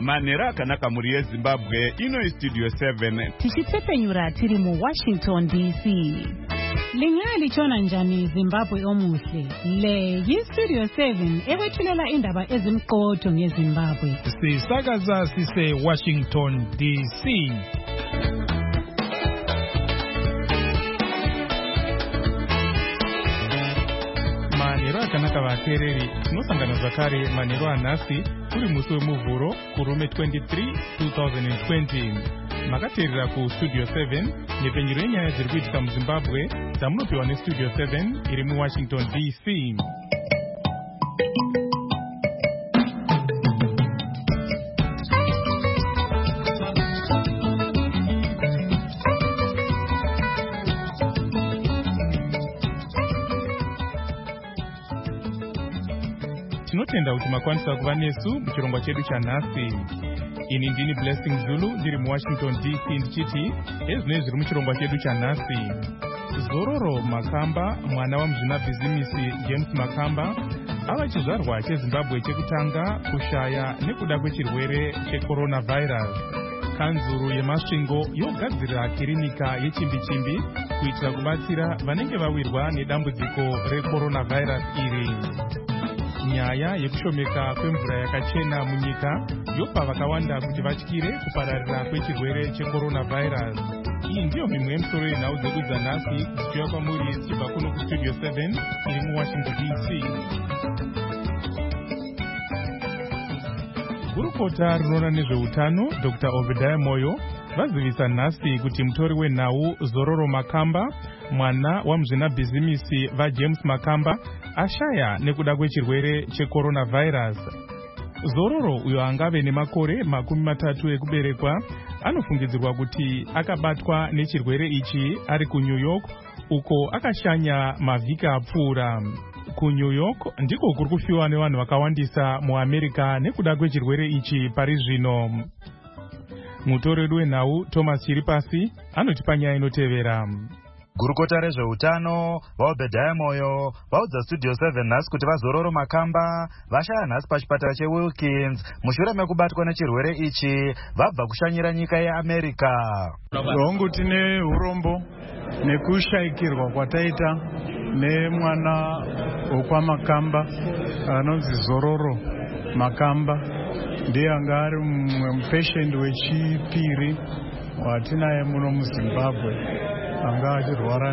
manhero akanaka muri yeZimbabwe. Ino Studio 7 tichitsepenyura tiri mu Washington DC. Lingali chona njani Zimbabwe omuhle. Le yiStudio 7 ewethulela indaba ezimqotho ngeZimbabwe. Sisakaza sise Washington DC. Manhero akanaka vateereri, tinosangana zvakare manhero anhasi turi musi wemuvhuro kurume 23 2020. Makateerera kuStudio 7 nepenyero yenyaya dziri kuitika muZimbabwe dzamunopiwa neStudio 7 iri muWashington DC. Tinotenda kuti makwanisa kuva nesu muchirongwa chedu chanhasi. Ini ndini Blessing Zulu ndiri muWashington DC ndichiti ezvinenge zviri muchirongwa chedu chanhasi. Zororo Makamba, mwana wamuzvinabhizimisi James Makamba, ava chizvarwa cheZimbabwe chekutanga kushaya nekuda kwechirwere checoronavirus. Kanzuru yemasvingo yogadzirira kirinika yechimbi-chimbi kuitira kubatsira vanenge vawirwa nedambudziko recoronavirus iri. Nyaya yekushomeka kwemvura yakachena munyika yopa vakawanda kuti vatyire kupararira kwechirwere checoronavirus. Iyi ndiyo mimwe yemisoro yenhau dzedu dzanhasi dzichiuya kwamuri dzichibva kuno kuStudio 7 iri muWashington DC. Gurukota rinoona nezveutano Dr. Obadiah Moyo vazivisa nhasi kuti mutori wenhau Zororo Makamba, mwana wamuzvinabhizimisi vaJames Makamba, ashaya nekuda kwechirwere checoronavirus. Zororo, uyo angave nemakore 30 ekuberekwa, anofungidzirwa kuti akabatwa nechirwere ichi ari kuNew York, uko akashanya mavhiki apfuura. KuNew York ndiko kuri kufiwa nevanhu vakawandisa muAmerica nekuda kwechirwere ichi pari zvino. Mutori wedu wenhau Thomas Chiripasi anotipa nyaya inotevera. Gurukota rezveutano vaObadiah Moyo vaudza Studio 7 nhasi kuti vaZororo Makamba vashaya nhasi pachipatara cheWilkins mushure mekubatwa nechirwere ichi vabva kushanyira nyika yeAmerica. Hongu tine urombo nekushayikirwa kwataita nemwana wokwaMakamba anonzi Zororo Makamba. Ndiye anga ari mumwe mupeshend wechipiri watinaye muno muZimbabwe anga achirwara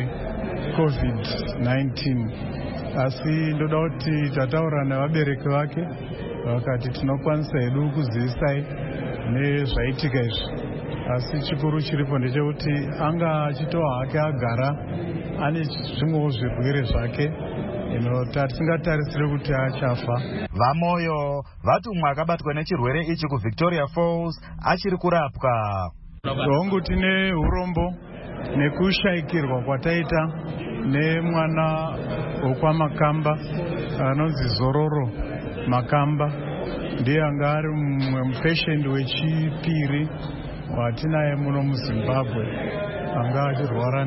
neCovid-19. Asi ndoda kuti tataura nevabereki vake vakati tinokwanisa hedu kuzivisa nezvaitika izvi. Asi chikuru chiripo ndechekuti anga achitoa hake agara ane zvimwewo zvirwere zvake tisingatarisire kuti achafa. VaMoyo vati umwe akabatwa nechirwere ichi kuVictoria Falls achiri kurapwa. Hongu tine urombo nekushayikirwa kwataita nemwana wokwaMakamba anonzi Zororo Makamba. Ndiye anga ari mumwe mupeshend wechipiri watinaye muno muZimbabwe anga achirwara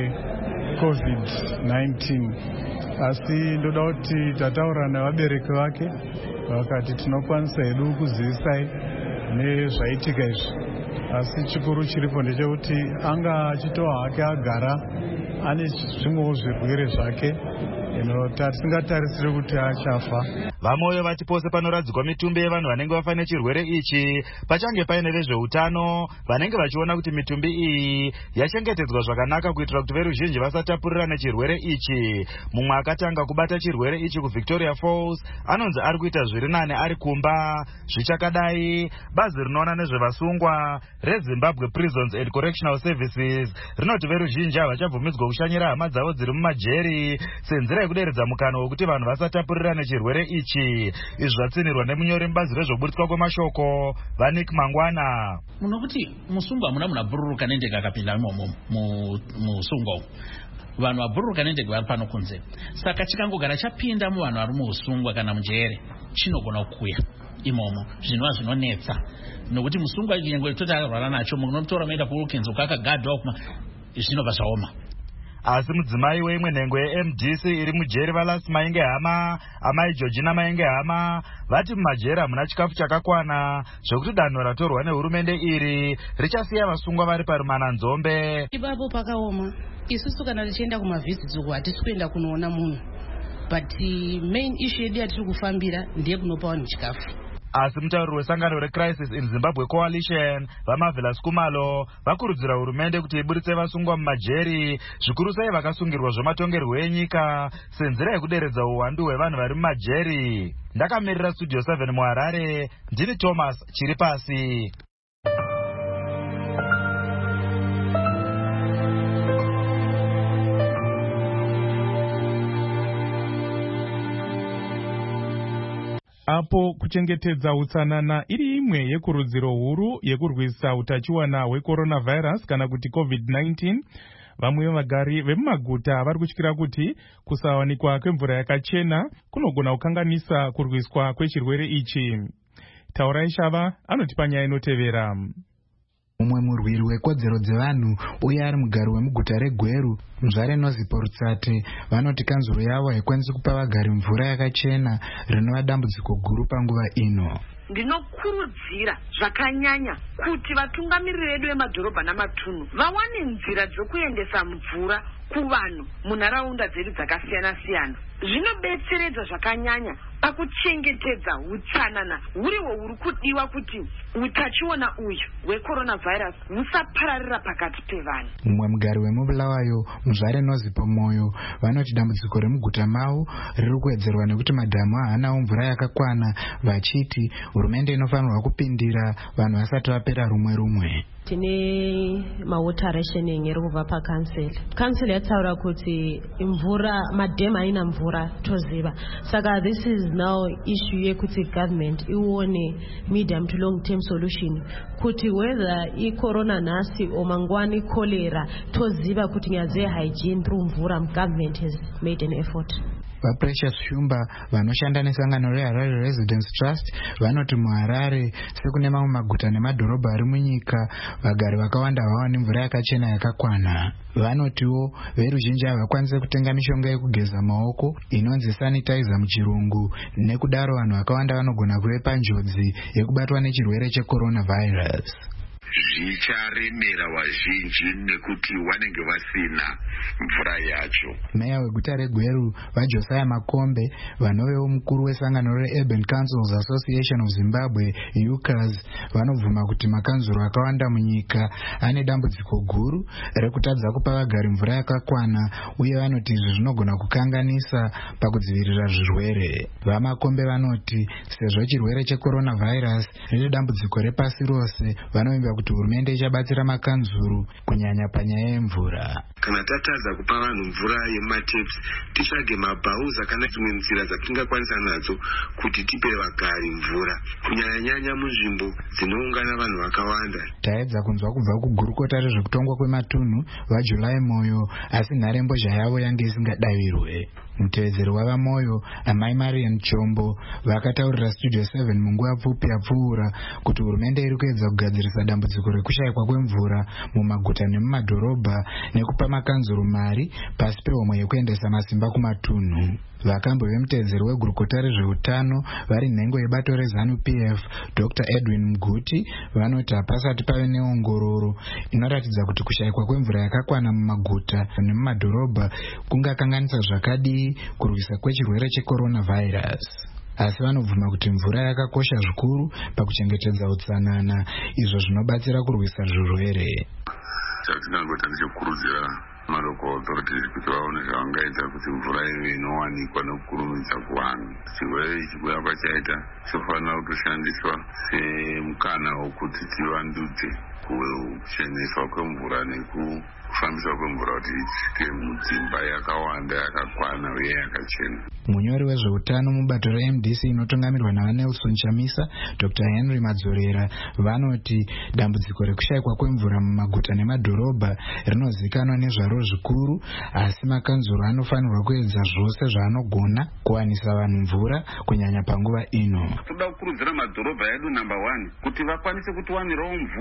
neCovid-19. Asi ndoda kuti tataura nevabereki vake vakati tinokwanisa hedu kuzivisa nezvaitika izvi. Asi chikuru chiripo ndechekuti anga achitoa hake agara ane zvimwewo zvirwere zvake tisingatarisire kuti achafa. VaMoyo vati pose panoradzikwa mitumbi yevanhu vanenge vafa nechirwere ichi pachange paine vezveutano vanenge vachiona kuti mitumbi iyi yachengetedzwa zvakanaka kuitira kuti veruzhinji vasatapurira nechirwere ichi. Mumwe akatanga kubata chirwere ichi kuVictoria Falls anonzi ari kuita zviri nane ari kumba. Zvichakadai, bazi rinoona nezvevasungwa reZimbabwe Prisons and Correctional Services rinoti veruzhinji havachabvumidzwa kushanyira hama dzavo dziri mumajeri senzira yekuderedza mukana wekuti vanhu vasatapurira nechirwere ichi. Izvi zvatsinirwa nemunyori mubazi rezvoburitswa kwemashoko vaNick Mangwana. Munokuti musungwa muna bhururuka nendege akapinda imomo musungwa vanhu vabhururuka nendege vari pano kunze. Saka chikangogara chapinda muvanhu vari muusungwa kana mujere chinogona kukuya imomo zvinova zvinonetsa nokuti musungwa nyengo toti akarwara nacho munotora maenda kuWilkins ukakagadwa kuma zvinobva zvaoma. Asi mudzimai weimwe nhengo yeMDC iri mujeri vaLast Mainge Hama, amai Georgina Mainge Hama, vati mumajeri hamuna chikafu chakakwana zvokuti danho ratorwa nehurumende iri richasiya vasungwa vari parumana nzombe. Ipapo pakaoma. Isusu kana tichienda kumavhizitsi hatisi kuenda kunoona munhu. But main issue yedu yatiri kufambira ndiye kunopa vanhu chikafu. Asi mutauriri wesangano reCrisis in Zimbabwe Coalition vaMarvelous Kumalo vakurudzira hurumende kuti iburitse vasungwa mumajeri, zvikuru sei vakasungirwa zvematongerwo enyika senzira yekuderedza uwandu hwevanhu vari mumajeri. Ndakamirira Studio 7 muHarare, ndini Thomas Chiripasi. Apo kuchengetedza utsanana iri imwe yekurudziro huru yekurwisa utachiwana hwecoronavirus kana kuti COVID-19, vamwe vagari vemumaguta vari kutyira kuti kusawanikwa kwemvura yakachena kunogona kukanganisa kurwiswa kwechirwere ichi. Taurai Shava anotipa nyaya inotevera. Umwe murwiri wekodzero dzevanhu uye ari mugari wemuguta reGweru, Mzvare Nozipo Rutsate, vanoti kanzuro yavo haikwanisi kupa vagari mvura yakachena rinova dambudziko guru panguva ino. Ndinokurudzira zvakanyanya kuti vatungamiriri vedu vemadhorobha namatunhu vawane nzira dzokuendesa mvura kuvanhu munharaunda dzedu dzakasiyana-siyana. Zvinobetseredza zvakanyanya pakuchengetedza utsanana huriwo huri kudiwa kuti utachiona uyu hwecoronavirus husapararira pakati pevanhu. Mumwe mugari wemubulawayo, Mzvare Nozipo Moyo, vanoti dambudziko remuguta mavo riri kuwedzerwa nekuti madhamu haanawo mvura yakakwana, vachiti hurumende inofanirwa kupindira vanhu vasati vapera rumwe. Tine mawater rationing iri kubva pakanseli. Kanseli yataura kuti mvura, madhamu haina mvura toziva. Saka this is now issue yekuti government ione medium to long term solution kuti whether i-corona nhasi o mangwani cholera toziva kuti nyaya dzehygiene through mvura, government has made an effort. VaPrecious Shumba vanoshanda nesangano reHarare Residence Trust vanoti muHarare sekune mamwe maguta nemadhorobha ari munyika vagari vakawanda havawani mvura yakachena yakakwana. Vanotiwo veruzhinji havakwanisi kutenga mishonga yekugeza maoko inonzi sanitizer muchirungu, nekudaro vanhu vakawanda vanogona kuve panjodzi yekubatwa nechirwere checoronavirus. Zvicharemera vazhinji nekuti vanenge vasina mvura yacho. Meya weguta reGweru vaJosiah Makombe, vanovewo mukuru wesangano reUrban Councils Association of Zimbabwe UCAS, vanobvuma kuti makanzuro akawanda munyika ane dambudziko guru rekutadza kupa vagari mvura yakakwana, uye vanoti izvi zvinogona kukanganisa pakudzivirira zvirwere. VaMakombe vanoti sezvo chirwere checoronavirus riri dambudziko repasi rose, vanovimba kuti hurumende ichabatsira makanzuru kunyanya panyaya yemvura. Kana tatadza kupa vanhu mvura yemataps, titsvage mabhauza kana dzimwe nzira dzatingakwanisa nadzo kuti tipe vagari mvura, kunyanya munzvimbo dzinoungana vanhu vakawanda. Taedza kunzwa kubva kugurukota rezvekutongwa kwematunhu vaJulai Moyo, asi nharembozha yavo yange isingadavirwe. Mutevedzeri wavaMoyo, amai Marian Chombo, vakataurira Studio 7 munguva pfupi yapfuura kuti hurumende iri kuedza kugadzirisa dambudziko rekushayikwa kwemvura mumaguta nemumadhorobha nekupa makanzuru mari pasi pehomwe yekuendesa masimba kumatunhu. Vakambo vemutevedzeri wegurukota rezveutano vari nhengo yebato reZANU-PF, Dr. Edwin Mguti, vanoti hapasati pave neongororo inoratidza kuti kushayikwa kwemvura yakakwana mumaguta nemumadhorobha kungakanganisa zvakadii kurwisa kwechirwere checoronavirus. Asi vanobvuma kuti mvura yakakosha zvikuru pakuchengetedza utsanana, izvo zvinobatsira kurwisa zvirwere. Chatinangota ndichokurudzira local authorities kuti vaone zvavangaita kuti mvura ive inowanikwa nokukurumidza kuvanhu. Chirwere ichi kuya kwachaita chofanira kutoshandiswa semukana wokuti tivandudze kucheneswa kwemvura nekufambiswa kwemvura kuti isvike mudzimba yakawanda yakakwana uye yakachena. Munyori wezveutano mubato reMDC inotungamirwa naVaNelson Chamisa, Dr. Henry Madzorera, vanoti dambudziko rekushayikwa kwemvura mumaguta nemadhorobha rinozikanwa nezvaro zvikuru, asi makanzuro anofanirwa kuedza zvose zvaanogona kuwanisa vanhu mvura kunyanya panguva ino. Toda kukurudzira madhorobha edu number 1 kuti vakwanise kutiwanirawo mvura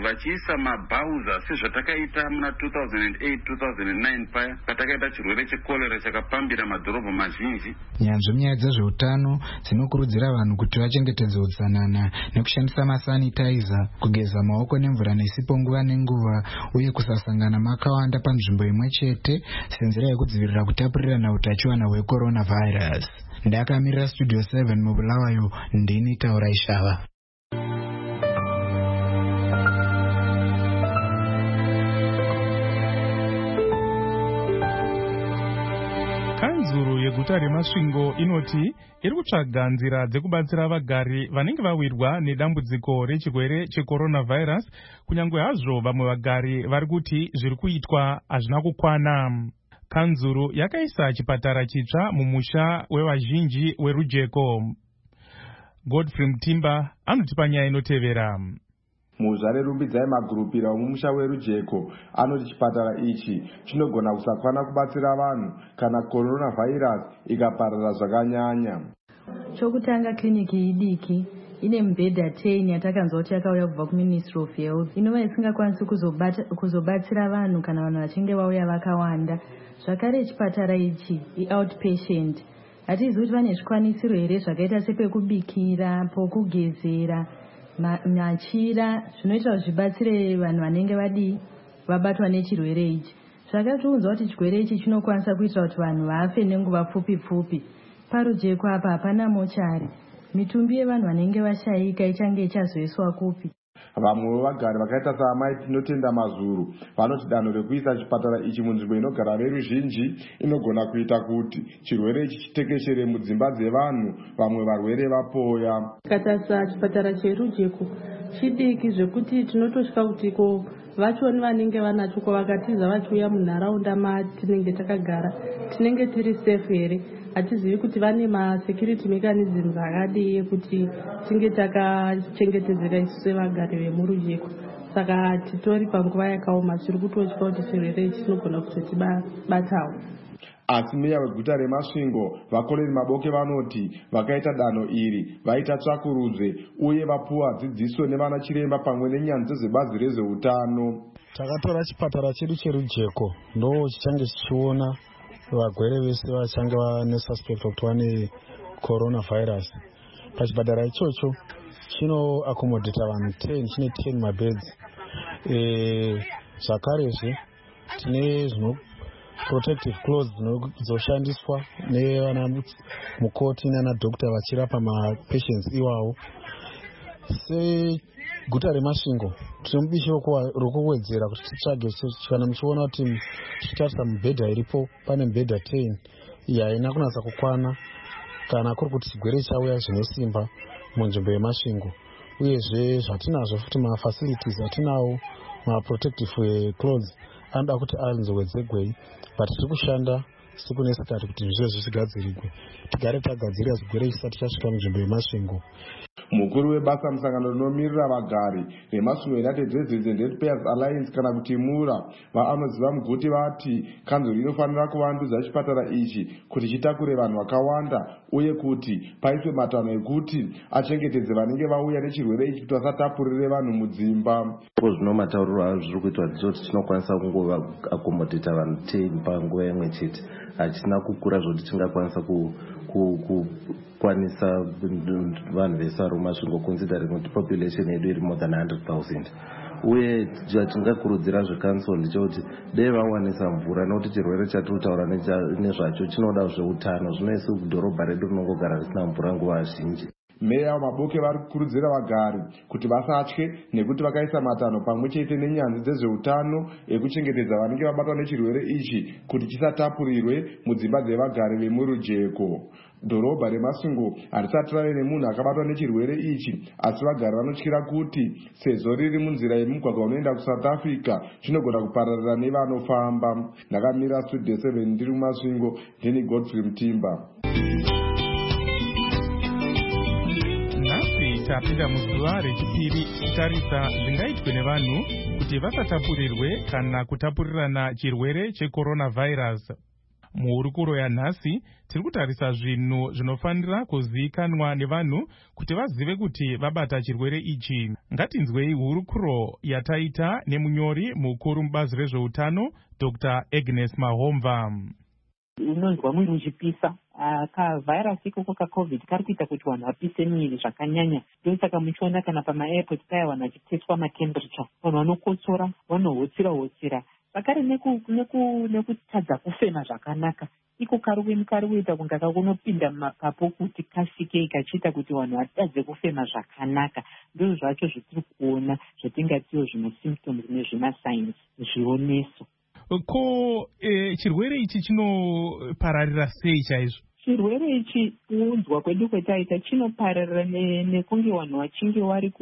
vachiisa mabhauza sezvatakaita muna 2008-2009 paya patakaita chirwere chekorera chakapambira madhorobha mazhinji. Nyanzvi munyaya dzezveutano dzinokurudzira vanhu kuti vachengetedze utsanana nekushandisa masanitizer, kugeza maoko nemvura nesipo nguva nenguva, uye kusasangana makawanda panzvimbo imwe chete senzira yekudzivirira kutapurirana utachiwana hwecoronavirus. Ndakamirira Studio 7 mubulawayo, ndini Taura Ishava. Kanzuru yeguta reMasvingo inoti iri kutsvaga nzira dzekubatsira vagari vanenge vawirwa nedambudziko rechirwere checoronavirus, kunyange hazvo vamwe vagari vari kuti zviri kuitwa hazvina kukwana. Kanzuru yakaisa chipatara chitsva mumusha wevazhinji weRujeko. Godfrey Mutimba anotipa nyaya inotevera. Muzvare Rumbidzai Magurupira womumusha weRujeko anoti chipatara ichi chinogona kusakwana kubatsira vanhu kana coronavirus ikaparara zvakanyanya. Chokutanga, kliniki idiki ine mibhedha 10 yatakanzwa kuti yakauya kubva kuMinistry of Health, inova isingakwanisi kuzobatsira vanhu kana vanhu vachinge vauya vakawanda. Zvakare chipatara ichi i-outpatient, hatizivi kuti vane zvikwanisiro here zvakaita sepekubikira, pokugezera, machira, zvinoita kuti zvibatsire vanhu vanenge vabatwa nechirwere ichi. Zvakatiudza kuti chirwere ichi chinokwanisa kuita kuti vanhu vafe nenguva pfupi. Parujeko apa hapana mochari. Mitumbi yevanhu vanenge vashayika ichange ichazoiswa kupi? Vamwe vagari vakaita saamai Tinotenda Mazuru vanoti danho rekuisa chipatara ichi munzvimbo inogara veruzhinji inogona kuita kuti chirwere ichi chitekeshere mudzimba dzevanhu, vamwe varwere vapoya. Katasa chipatara cheRujeko chidiki zvekuti tinotosvika kuti vachoni vanenge vanacho kwavakatiza vachiuya munharaunda matinenge takagara tinenge tiri safe here. Hatizivi kuti vane security mechanisms akadii kuti tinge takachengetedzeka isusu vagari vemurujeko. Saka titori panguva yakaoma tiri kutotya kuti chirwere ichi chinogona kuzotibatawo. Asi meya weguta reMasvingo Vakoreri Maboke vanoti vakaita danho iri vaita tsvakurudzwe uye vapuwa dzidziso nevana chiremba pamwe nenyanzvi dzebazi rezveutano. Takatora chipatara chedu cheRujeko ndo chichange chichiona vagwere vese vachange vane suspect kuti vane coronavirus. Pachipatara ichocho chino accommodate vanhu 10, chine 10 mabeds. Zvakarezve tine protective clothes dzinozoshandiswa nevana mukoti nana doctor vachirapa mapatients iwawo. Seguta reMasvingo tine mubishi rokuwedzera kuti titsvage kana muchiona kuti tichitarisa mibhedha iripo pane mibhedha 10 haina kunatsa kukwana kana kuri kuti chigwere chauya zvine simba munzvimbo yeMasvingo. Uyezve zvatinazvo futi mafacilities atinawo maprotective clothes anoda kuti anzowedzegwei, but tiri kushanda siku nesikati kuti zvizvo zvigadzirigwe, tigare tagadzirira chigwere chisati chasvika munzvimbo yeMasvingo. Mukuru webasa musangano rinomirira vagari veMasvingo United Residents and Ratepayers Alliance kana kuti MURA vaanoziva mugoti vati kanzuro inofanira kuvandudza chipatara ichi kuti chitakure vanhu vakawanda uye kuti paiswe matanho ekuti achengetedze vanenge vauya nechirwere ichi kuti vasatapurire vanhu mudzimba. Zvino matauriro azviri kuitwa kuti tinokwanisa kungova accommodate vanhu 10 panguva imwe chete. Hachina kukura zvoti tingakwanisa kukwanisa vanhu vese vari muMasvingo considering kuti population yedu iri more than 100,000. Uye tingakurudzira zvekansel ndechekuti dai vawanisa mvura nokuti chirwere chatiri kutaura nezvacho chinoda zveutano. Zvino isu kudhorobha redu rinongogara risina mvura nguva zhinji. Meya Maboke vari kukurudzira vagari kuti vasatye nekuti vakaisa matanho pamwe chete nenyanzvi dzezveutano ekuchengetedza vanenge vabatwa nechirwere ichi kuti chisatapurirwe mudzimba dzevagari vemurujeko. Dhorobha reMasvingo harisati rave nemunhu akabatwa nechirwere ichi, asi vagari vanotyira kuti sezvo riri munzira yemugwagwa unoenda kuSouth Africa chinogona kupararira nevanofamba. Ndakamira Studio 7 ndiri muMasvingo, ndini Godfrey Mutimba. Tapinda muzuva rechipiri kutarisa zvingaitwe nevanhu kuti vasatapurirwe kana kutapurirana chirwere checoronavirus. Muhurukuro yanhasi tiri kutarisa zvinhu zvinofanira kuzivikanwa nevanhu kuti vazive kuti vabata chirwere ichi. Ngatinzwei hurukuro yataita nemunyori mukuru mubazi rezveutano Dr. Agnes Mahomva. Unonzwa mwiri uchipisa, kavhairasi ikoko kaCovid kari kuita kuti vanhu vapise miviri zvakanyanya. Ndosaka muchiona kana pama-airport paya vanhu vachiteswa matemperature, vanhu vanokotsora, vanohotsira. Zvakare nekutadza kufema zvakanaka, iko kari kuita kunge kakunopinda mumapapu kuti kasikei kachiita kuti vanhu vatadze kufema zvakanaka. Ndizvo zvacho zvetiri kuona zvatingatiwo zvima symptoms nezvimasigns zvioneso. Ko chirwere ichi chinopararira sei chaizvo? Chirwere ichi kuunzwa kwedu kwetaita chinopararira nekunge vanhu vachinge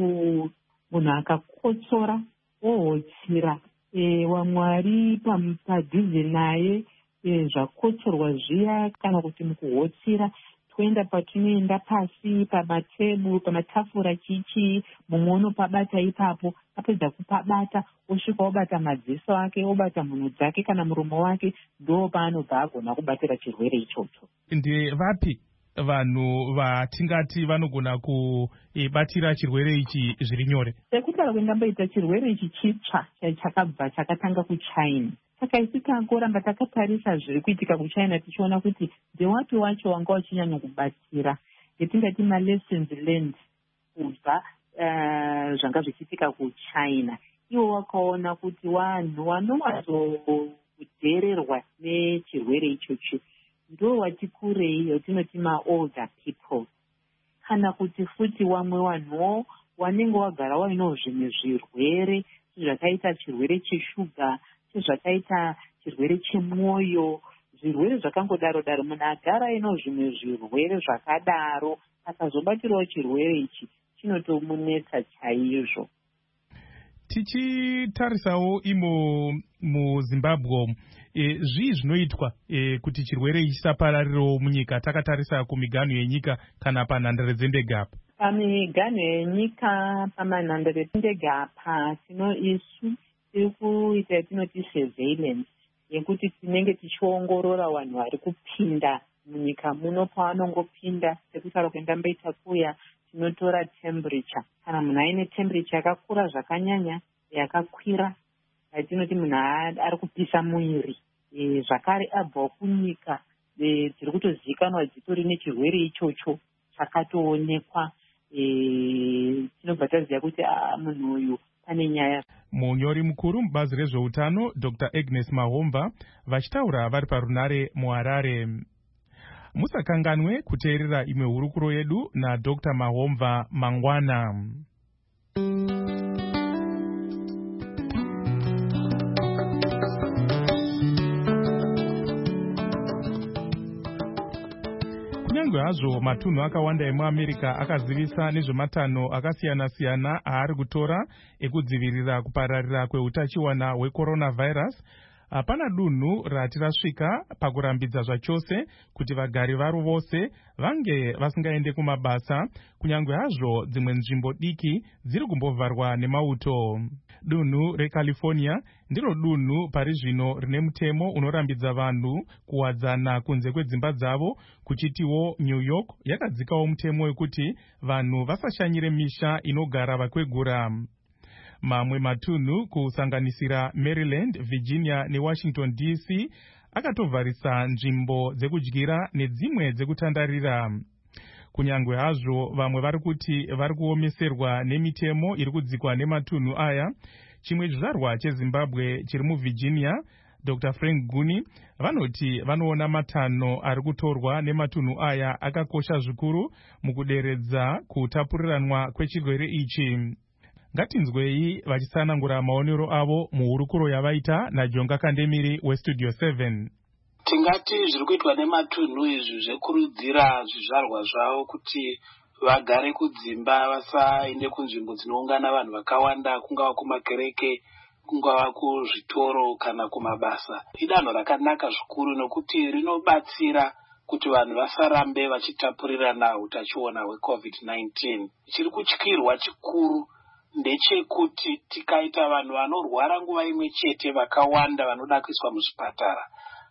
munhu akakotsora ohotsira, vamwe vari padhuze naye zvakotsorwa zviya, kana kuti mukuhotsira toenda patinoenda pasi pamatafura chichi, mumwe unopabata ipapo, apedza kupabata osvika obata madziso ake, obata mhuno dzake kana muromo wake, ndo paanobva agona kubatira chirwere ichocho. Ndevapi vanhu vatingati vanogona kubatira chirwere ichi zviri nyore? Sekutaura kwendamboita, chirwere ichi chitsva chakatanga kuChina. Saka isi tangoramba takatarisa zviri kuitika kuChina, tichiona kuti ndewapi wacho wanga wachinyanya kubatsira, yetingati malessons learned kubva zvanga zvichiitika kuChina. Ivo wakaona kuti vanhu vanovazodhererwa nechirwere ichochi ndo vati kurei, yotinoti maolder people, kana kuti futi vamwe vanhuwo wanenge wagara wainawo zvimwe zvirwere zvakaita chirwere cheshuga, zvakaita chirwere chemwoyo, zvirwere zvakangodaro munhu agara ainawo zvimwe zvirwere zvakadaro, akazobatirawo chirwere ichi chinotomunetsa chaizvo. Tichitarisawo imo muZimbabwe, zvii zvinoitwa kuti chirwere ichi chisapararirawo munyika, takatarisa kumiganho yenyika kana panhandare dzendege apa? Pamiganho yenyika, pamanhandare dzendege apa, isu tiri kuita yatinoti surveillance, yekuti tinenge tichiongorora vanhu vari kupinda munyika muno. Pavanongopinda, sekutaura kwendamboita kuya, tinotora temperature. Kana munhu aine temperature yakakura zvakanyanya, yakakwira, yatinoti munhu ari kupisa mwiri, zvakare abva kunyika, tiri kutozivikanwa dzitori nechirwere ichocho chakatoonekwa, tinobva taziva kuti munhu uyu pane nyaya. Munyori mukuru mubazi rezveutano Dr. Agnes Mahomva vachitaura vari parunare muHarare. Musakanganwe kuteerera imwe hurukuro yedu naDr. Mahomva mangwana. Kunyange hazvo matunhu akawanda emuAmerica akazivisa nezvematanho akasiyana-siyana aari kutora ekudzivirira kupararira kweutachiwana hwecoronavirus, hapana dunhu rati rasvika pakurambidza zvachose kuti vagari varo vose vange vasingaende kumabasa, kunyange hazvo dzimwe nzvimbo diki dziri kumbovharwa nemauto. Dunhu reCalifornia ndiro dunhu pari zvino rine mutemo unorambidza vanhu kuwadzana kunze kwedzimba dzavo, kuchitiwo New York yakadzikawo mutemo wekuti vanhu vasashanyire misha inogara vakwegura. Mamwe matunhu kusanganisira Maryland, Virginia neWashington DC akatovharisa nzvimbo dzekudyira nedzimwe dzekutandarira. Kunyange hazvo vamwe vari kuti vari kuomeserwa nemitemo iri kudzikwa nematunhu aya, chimwe chizvarwa cheZimbabwe chiri muVirginia, Dr. Frank Guni, vanoti vanoona matanho ari kutorwa nematunhu aya akakosha zvikuru mukuderedza kutapuriranwa kwechirwere ichi. Ngatinzwei vachitsanangura maonero avo muhurukuro yavaita naJonga Kandemiri weStudio 7. Tingati zviri kuitwa nematunhu izvi zvekurudzira zvizvarwa zvavo kuti vagare kudzimba, vasaende kunzvimbo dzinoungana vanhu vakawanda, kungava kumakereke, kungava kuzvitoro kana kumabasa. Idanho rakanaka zvikuru nokuti rinobatsira kuti vanhu vasarambe vachitapurirana utachiona hweCovid-19. Chiri kutyirwa chikuru ndechekuti tikaita vanhu vanorwara nguva imwe chete vakawanda vanoda kuiswa muzvipatara,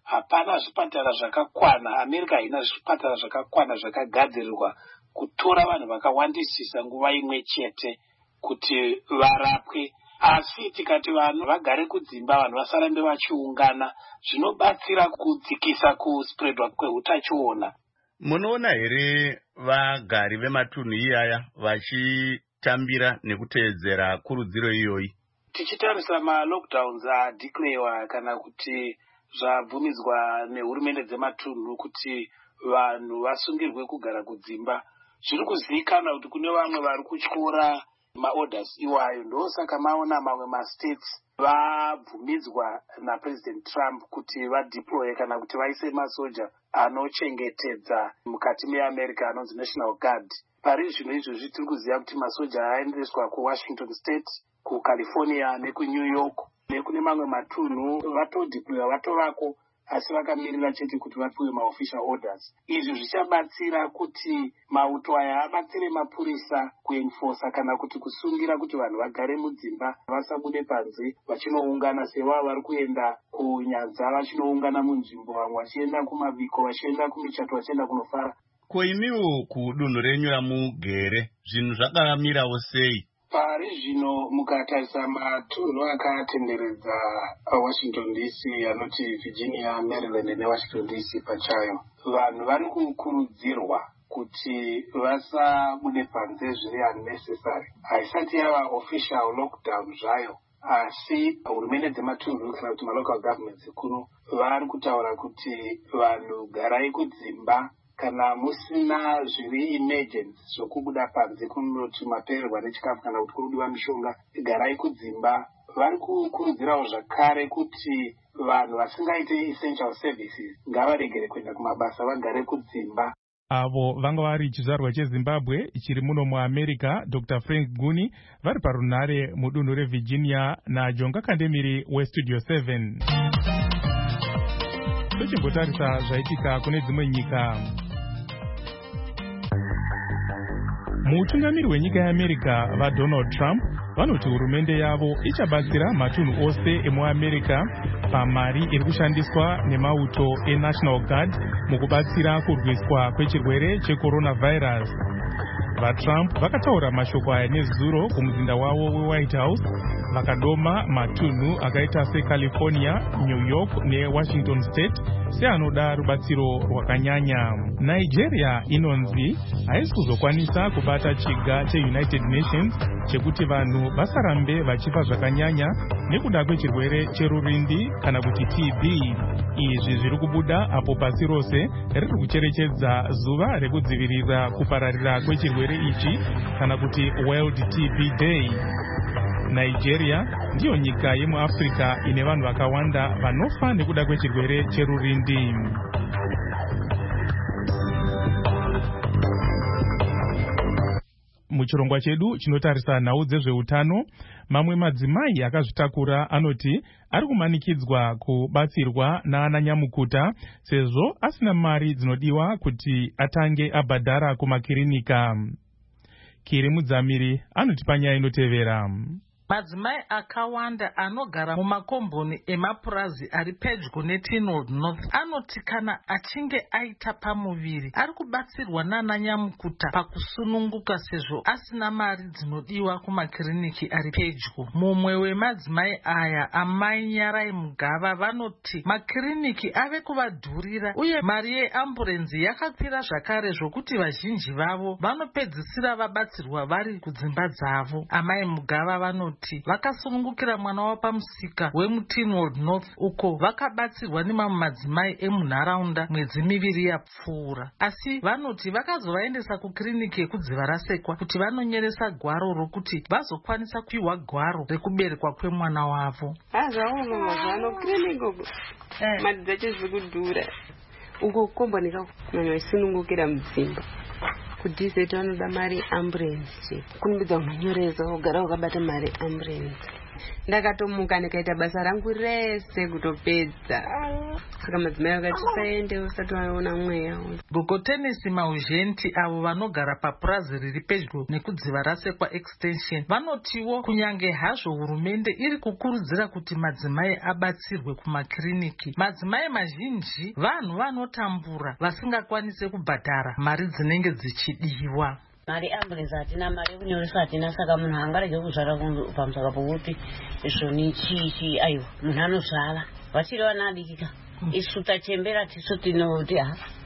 hapana zvipatara zvakakwana. America haina zvipatara zvakakwana zvakagadzirirwa kutora vanhu vakawandisisa nguva imwe chete kuti varapwe. Asi tikati vanhu vagare kudzimba, vanhu vasarambe vachiungana, zvinobatsira kudzikisa kuspreadwa kweutachiona. Munoona here vagari vematunhu iyaya vachitambira nekuteedzera kurudziro iyoyi? Tichitarisa ma-lockdowns adeclarewa kana kuti zvabvumidzwa nehurumende dzematunhu kuti vanhu vasungirwe kugara kudzimba, zviri kuzivikanwa kuti kune vamwe vari kutyora maorders iwayo. Ndosaka maona mamwe mastates vabvumidzwa naPresident Trump kuti vadeploye kana kuti vaise masoja anochengetedza mukati meAmerica anonzi National Guard. Pari zvino izvozvi tiri kuziva kuti masoja aendeswa kuWashington State, kuCalifornia nekuNew York nekune mamwe matunhu vatodeploya vatovako, asi vakamirira chete kuti vapiwe maofficial orders. Izvi zvichabatsira kuti mauto aya abatsire mapurisa kuenforsa kana kuti kusungira kuti vanhu vagare mudzimba vasabude panze vachinoungana sevavo vari kuenda kunyanza vachinoungana munzvimbo, vamwe vachienda kumabiko, vachienda kumichato, vachienda kunofara. Ko imiwo kudunhu renyu ramugere zvinhu zvakamirawo sei? Pari zvino mukatarisa matunhu akatenderedza Washington DC anoti Virginia, Maryland neWashington DC pachayo, vanhu vari kukurudzirwa kuti vasabude panze zviri unnecessary. Haisati yava official lockdown zvayo, asi hurumende dzematunhu kana kuti malocal governments zikuru vari kutaura kuti vanhu garai kudzimba. Kana musina zviri emergency zvokubuda panze kunoti mapererwa nechikafu kana kuti kurudiwa mishonga, garai kudzimba. Vari kukurudzirawo zvakare kuti vanhu vasingaite essential services ngavaregere kuenda kumabasa, vagare kudzimba. Avo vanga vari chizvarwa cheZimbabwe chiri muno muAmerica, Dr. Frank Guni, vari parunhare mudunhu reVirginia, naJonga Kandemiri weStudio 7. Tochimbotarisa zvaitika kune dzimwe nyika. Mutungamiri wenyika yeAmerica vaDonald Trump vanoti hurumende yavo ichabatsira matunhu ose emuAmerica pamari iri kushandiswa nemauto eNational Guard mukubatsira kurwiswa kwechirwere checoronavirus. VaTrump vakataura mashoko aya nezuro kumuzinda wavo weWhite House, vakadoma matunhu akaita seCalifornia, New York neWashington State seanoda rubatsiro rwakanyanya. Nigeria inonzi haisi kuzokwanisa kubata chiga cheUnited Nations chekuti vanhu vasarambe vachifa zvakanyanya nekuda kwechirwere cherurindi kana kuti TB. Izvi zviri kubuda apo pasi rose riri kucherechedza zuva rekudzivirira kupararira kwechirwere ichi kana kuti World TB Day. Nigeria ndiyo nyika yemuAfrica ine vanhu vakawanda vanofa nekuda kwechirwere cherurindi. Muchirongwa chedu chinotarisa nhau dzezveutano, mamwe madzimai akazvitakura anoti ari kumanikidzwa kubatsirwa naananyamukuta sezvo asina mari dzinodiwa kuti atange abhadhara kumakirinika. Kiri Mudzamiri anoti panyaya inotevera. Madzimai akawanda anogara mumakomboni emapurazi ari pedyo neTinwood North anoti kana achinge aita pamuviri ari kubatsirwa naananyamukuta pakusununguka sezvo asina mari dzinodiwa kumakiriniki ari pedyo. Mumwe wemadzimai aya, amai Nyarai Mugava, vanoti makiriniki ave kuvadhurira uye mari yeamburenzi yakakwira zvakare zvokuti vazhinji vavo vanopedzisira vabatsirwa vari kudzimba dzavo. Amai Mugava vanoti vakasunungukira mwana wavo pamusika wemuTinwood North uko vakabatsirwa nemamwe madzimai emunharaunda mwedzi miviri yapfuura, asi vanoti vakazovaendesa kukiriniki yekudziva rasekwa kuti vanonyeresa gwaro rokuti vazokwanisa kupiwa gwaro rekuberekwa kwemwana wavo. Zvaoma mazvano kiriniki mari dzacho zviri kudhura uko kukombonika kunyanya vachisunungukira mudzimba kudhizeti vanoda mari amburensi kunumbidza unonyoresa kugara wakabata mari amburensi. ndakatomuka ndikaita basa rangu rese kutopedza. Saka madzimai vakati saende usati waona mweya. Gogotenesi Mauzhenti avo vanogara papurazi riri pedyo nekudziva rasekwa extension vanotiwo kunyange hazvo hurumende iri kukurudzira kuti madzimai abatsirwe kumakiriniki, madzimai mazhinji vanhu vanotambura vasingakwanise kubhadhara mari dzinenge dzichidiwa. Mari ambulensi hatina, mari yekunyoresa hatina, saka munhu angarege kuzvara pamusaka pokuti izvoni chii aiwa munhu anozvala vachiri vana adikika isu tachembera tisu tinoti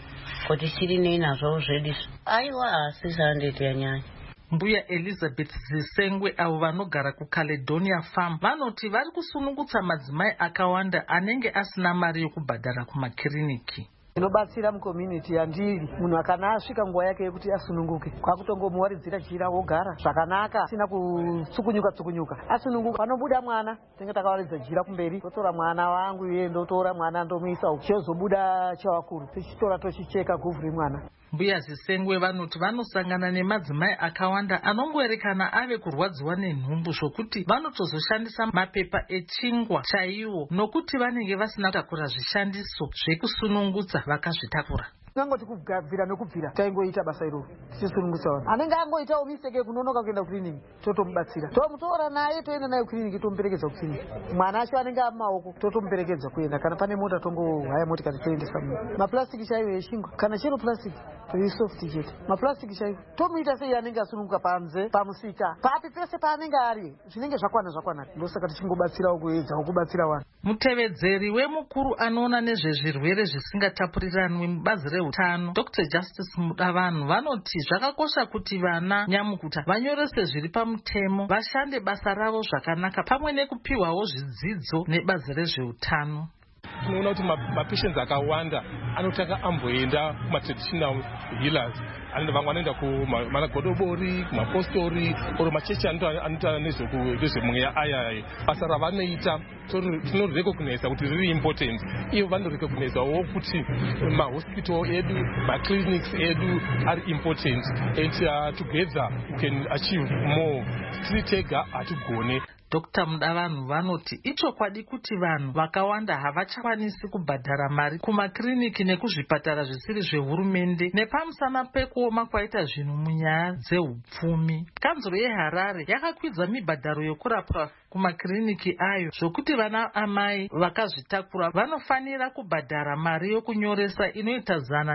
kuti tiri neinazvo zvedu aiwa 600 yanyanya. Mbuya Elizabeth Zisengwe avo vanogara kuCaledonia Farm vanoti vari kusunungutsa madzimai akawanda anenge asina mari yokubhadhara kumakiriniki. Inobatsira mucommunity yandiri, munhu akana asvika nguva yake yekuti asununguke kwakutongomuwaridzira jira wogara zvakanaka sina kutsukunyuka asununguka panobuda mwana tinenge takawaridza jira kumberi totora mwana wangu iye ndotora mwana ndomuisa uku chozobuda chawakuru tichitora tochicheka guvhu remwana. Mbuya Zisengwe vanoti vanosangana nemadzimai akawanda anongoerekana ave kurwadziwa nenhumbu zvokuti vanotozoshandisa mapepa echingwa chaiwo nokuti vanenge vasina kutakura zvishandiso zvekusunungutsa vakazvitakura. Ngangoti kubvira nekubvira taingoita basa iroro tichisunungutsa vanhu anenge angoitawo mistake kunonoka kuenda kuclinic totomubatsira tomutora naye toenda naye kuclinic tomuperekedza kuclinic mwana acho anenge amaoko totomuperekedza kuenda kana pane mota tongohaya motikati toendesa maplastiki chaiwo eshingwa kana chiro plastiki toisoft chete maplastiki chaiwo tomuita sei anenge asununguka panze pamusika papi pese paanenge ari zvinenge zvakwana ndosaka tichingobatsirawo kuedzawo kubatsira vanhu. Mutevedzeri wemukuru anoona nezvezvirwere zvisingatapuriranwi mubazi reutano Dr. Justice Mudavanhu vanoti zvakakosha kuti vana nyamukuta vanyorese zviri pamutemo, vashande basa ravo zvakanaka pamwe nekupiwawo zvidzidzo nebazi rezveutano. Tinoona kuti mapatients akawanda anotaka amboenda kumatraditional healers, vamwe vanoenda kumanagodobori, kumapostori oro machechi anoita nezvemweya aya. Basa ravanoita tinorecognisa kuti riri important. Ivo vanorecognisawo kuti mahospital edu, maclinics edu are important and together we can achieve more. Tiri tega hatigone. Dr. Mudavanhu vanoti ichokwadi kuti vanhu vakawanda havachakwanisi kubhadhara mari kumakiriniki nekuzvipatara zvisiri zvehurumende nepamusana pekuoma kwaita zvinhu munyaya dzehupfumi. Kanzuro yeHarare yakakwidza mibhadharo yokurapwa kumakiriniki ayo zvokuti vana amai vakazvitakura vanofanira kubhadhara mari yokunyoresa inoita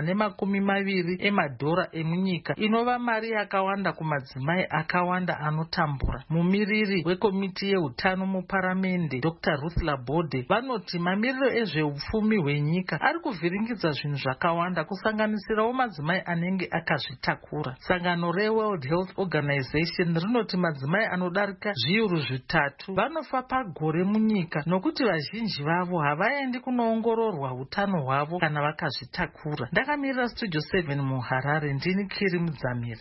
$120 emadhora emunyika, inova mari yakawanda kumadzimai akawanda anotambura. Mumiriri wekomiti yeutano muparamende Dr. Ruth Labode vanoti mamiriro ezveupfumi hwenyika ari kuvhiringidza zvinhu zvakawanda kusanganisirawo madzimai anenge akazvitakura. Sangano reWorld Health Organization rinoti madzimai anodarika zviuru 3 vanofa pagore munyika nokuti vazhinji vavo havaendi kunoongororwa utano hwavo kana vakazvitakura. Ndakamirira Studio 7 muHarare, ndini Kiri Mudzamiri.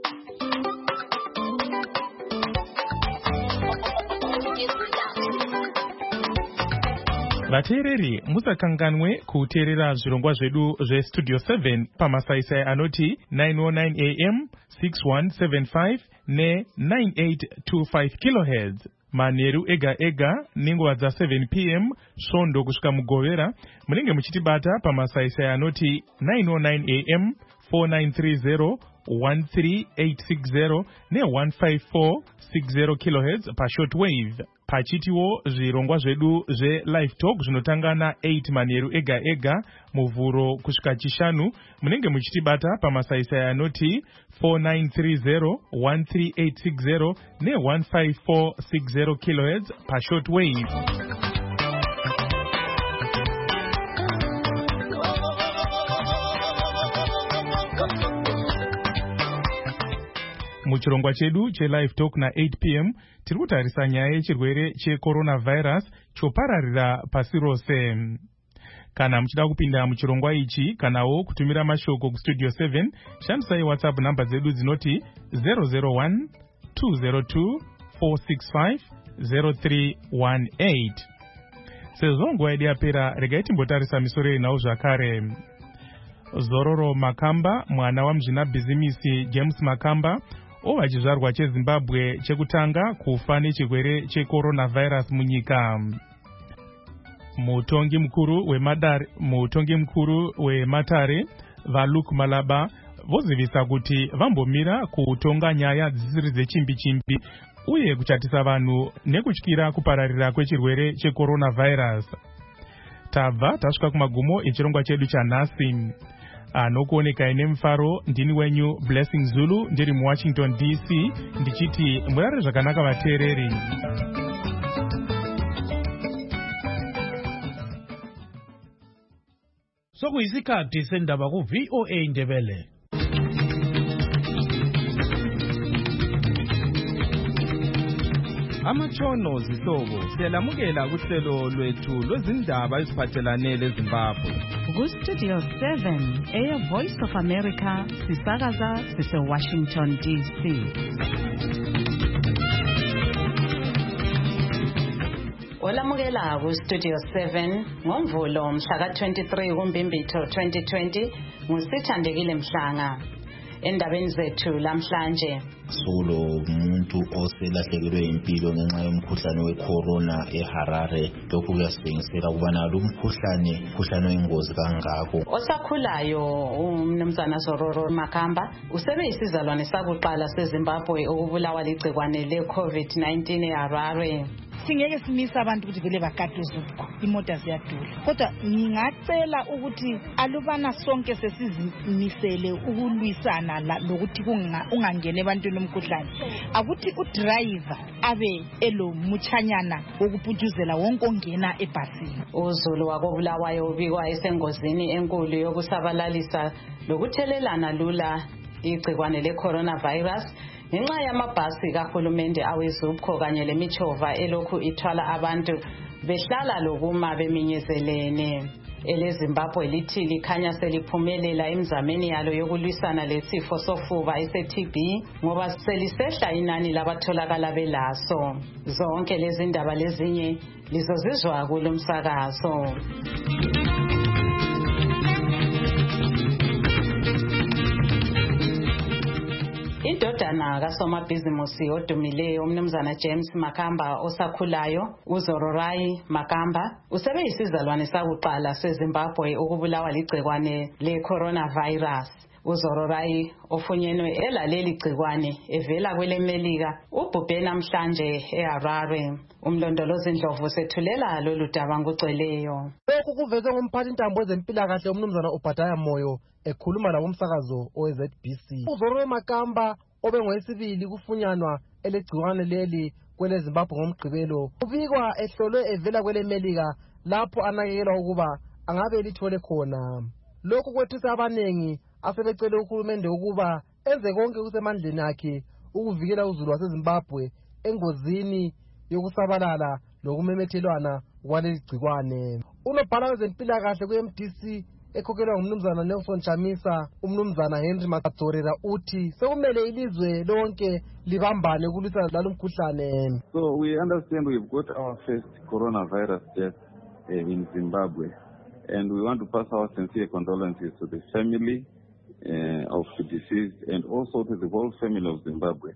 Vateereri musakanganwe kuteerera zvirongwa zvedu zvestudio 7 pamasaisai anoti 909 am 6175 ne9825 kHz manheru ega nenguva dza7 pm svondo kusvika mugovera. Munenge muchitibata pamasaisai anoti 909 am 4930 13860 ne15460 kHz pashortwave. Pachitiwo zvirongwa zvedu zve-live talk zvinotanga na8 manheru ega muvhuro kusvika chishanu. Munenge muchitibata pamasaisai anoti 4930 13860 ne15460 kHz pashortwave. Muchirongwa chedu che-live talk na8 pm tiri kutarisa nyaya yechirwere checoronavirus chopararira pasi rose. Kana muchida kupinda muchirongwa ichi kanawo kutumira mashoko kustudio 7 shandisai WhatsApp namba dzedu dzinoti 001 202 465 0318. Sezvo nguva yedu yapera, regai timbotarisa misoro yenhau zvakare. Zororo Makamba, mwana wamuzvina bhizimisi James Makamba, ovachizvarwa chezimbabwe chekutanga kufa nechirwere checoronavirus munyika. Mutongi mukuru weMatare vaLuke Malaba vozivisa kuti vambomira kutonga nyaya dzisiri dzechimbi-chimbi uye kuchatisa vanhu nekutyira kupararira kwechirwere checoronavirus. Tabva tasvika kumagumo echirongwa chedu chanhasi. Anokuoneka ine mufaro ndini wenyu Blessing Zulu ndiri muWashington DC ndichiti murare zvakanaka vateereri. Sokuyisikhathi sendaba ku VOA Ndebele. Amatshono zihlobo siyalamukela kuhlelo lwethu lwezindaba eziphathelane leZimbabwe. Ku-Studio 7 Air Voice of America sisakaza sise-Washington DC. Olamukela ku-Studio 7 ngoMvulo mhla ka-23 kuMbimbitho 2020 nguSithandekile Mhlanga. Endabeni zethu lamhlanje solo umuntu oselahlekelwe impilo ngenxa yomkhuhlane wecorona eHarare. Lokhu kuyasibongisela ukubana lo mkhuhlane oyingozi kangako. Osakhulayo umnumzana Zororo Makamba usebe isizalwane sakuqala seZimbabwe ukubulawa ligcikwane le-COVID-19 eHarare. Singeke simisa abantu ukuthi vele bakade zupho imota ziyadula, kodwa ngingacela ukuthi alubana sonke sesizimisele ukulwisana lokuthi ungangene ebantwini umkhuhlane, akuthi udriver abe elomuchanyana wokuputshuzela wonke ongena ebhasini. uZulu wakobulawayo ubikwa esengozini enkulu yokusabalalisa lokuthelelana lula igcikwane le-coronavirus ngenxa yamabhasi kahulumende awezupho kanye lemithova elokhu ithwala abantu behlala lokuma beminyezelene. EleZimbabwe lithi likhanya seliphumelela emzameni yalo yokulwisana lesifo sofuba ese-TB ngoba selisehla inani labatholakala belaso. Zonke lezi ndaba lezinye lizozizwa kulo msakazo. Indodana kasomabhizimusi odumileyo umnumzana James Makamba osakhulayo uZororai Makamba usebe isizalwane sakuqala seZimbabwe ukubulawa ligcikwane le-coronavirus. uZororai ofunyenwe elaleli gcikwane evela kwelemelika ubhubhe namhlanje eHarare. Umlondolozi Ndlovu sethulela lolu daba ngugcweleyo. Lokhu kuvezwe ngumphathi intambo ezempilakahle umnumzana Obadiah Moyo ekhuluma labomsakazo oweZBC. uZororai Makamba obengoyesibili kufunyanwa elegciwane leli kweleZimbabwe ngomgqibelo ubikwa ehlolwe evela kwelemelika lapho anakekelwa ukuba angabe lithole khona. Lokhu kwethisa abanengi asebecele uhulumende ukuba enze konke kusemandleni akhe ukuvikela uZulu waseZimbabwe engozini yokusabalala lokumemethelwana kwaleli gcikwane. Unobhala wezempilakahle ku-MDC ekhokhelwa ngumnumzana Nelson Chamisa umnumzana Henry Makadzorera uthi sekumele ilizwe lonke libambane ukulwisana lalo mkhuhlane. So we understand we've got our first coronavirus death in Zimbabwe, and we want to pass our sincere condolences to the family of the deceased and also to the whole family of Zimbabwe.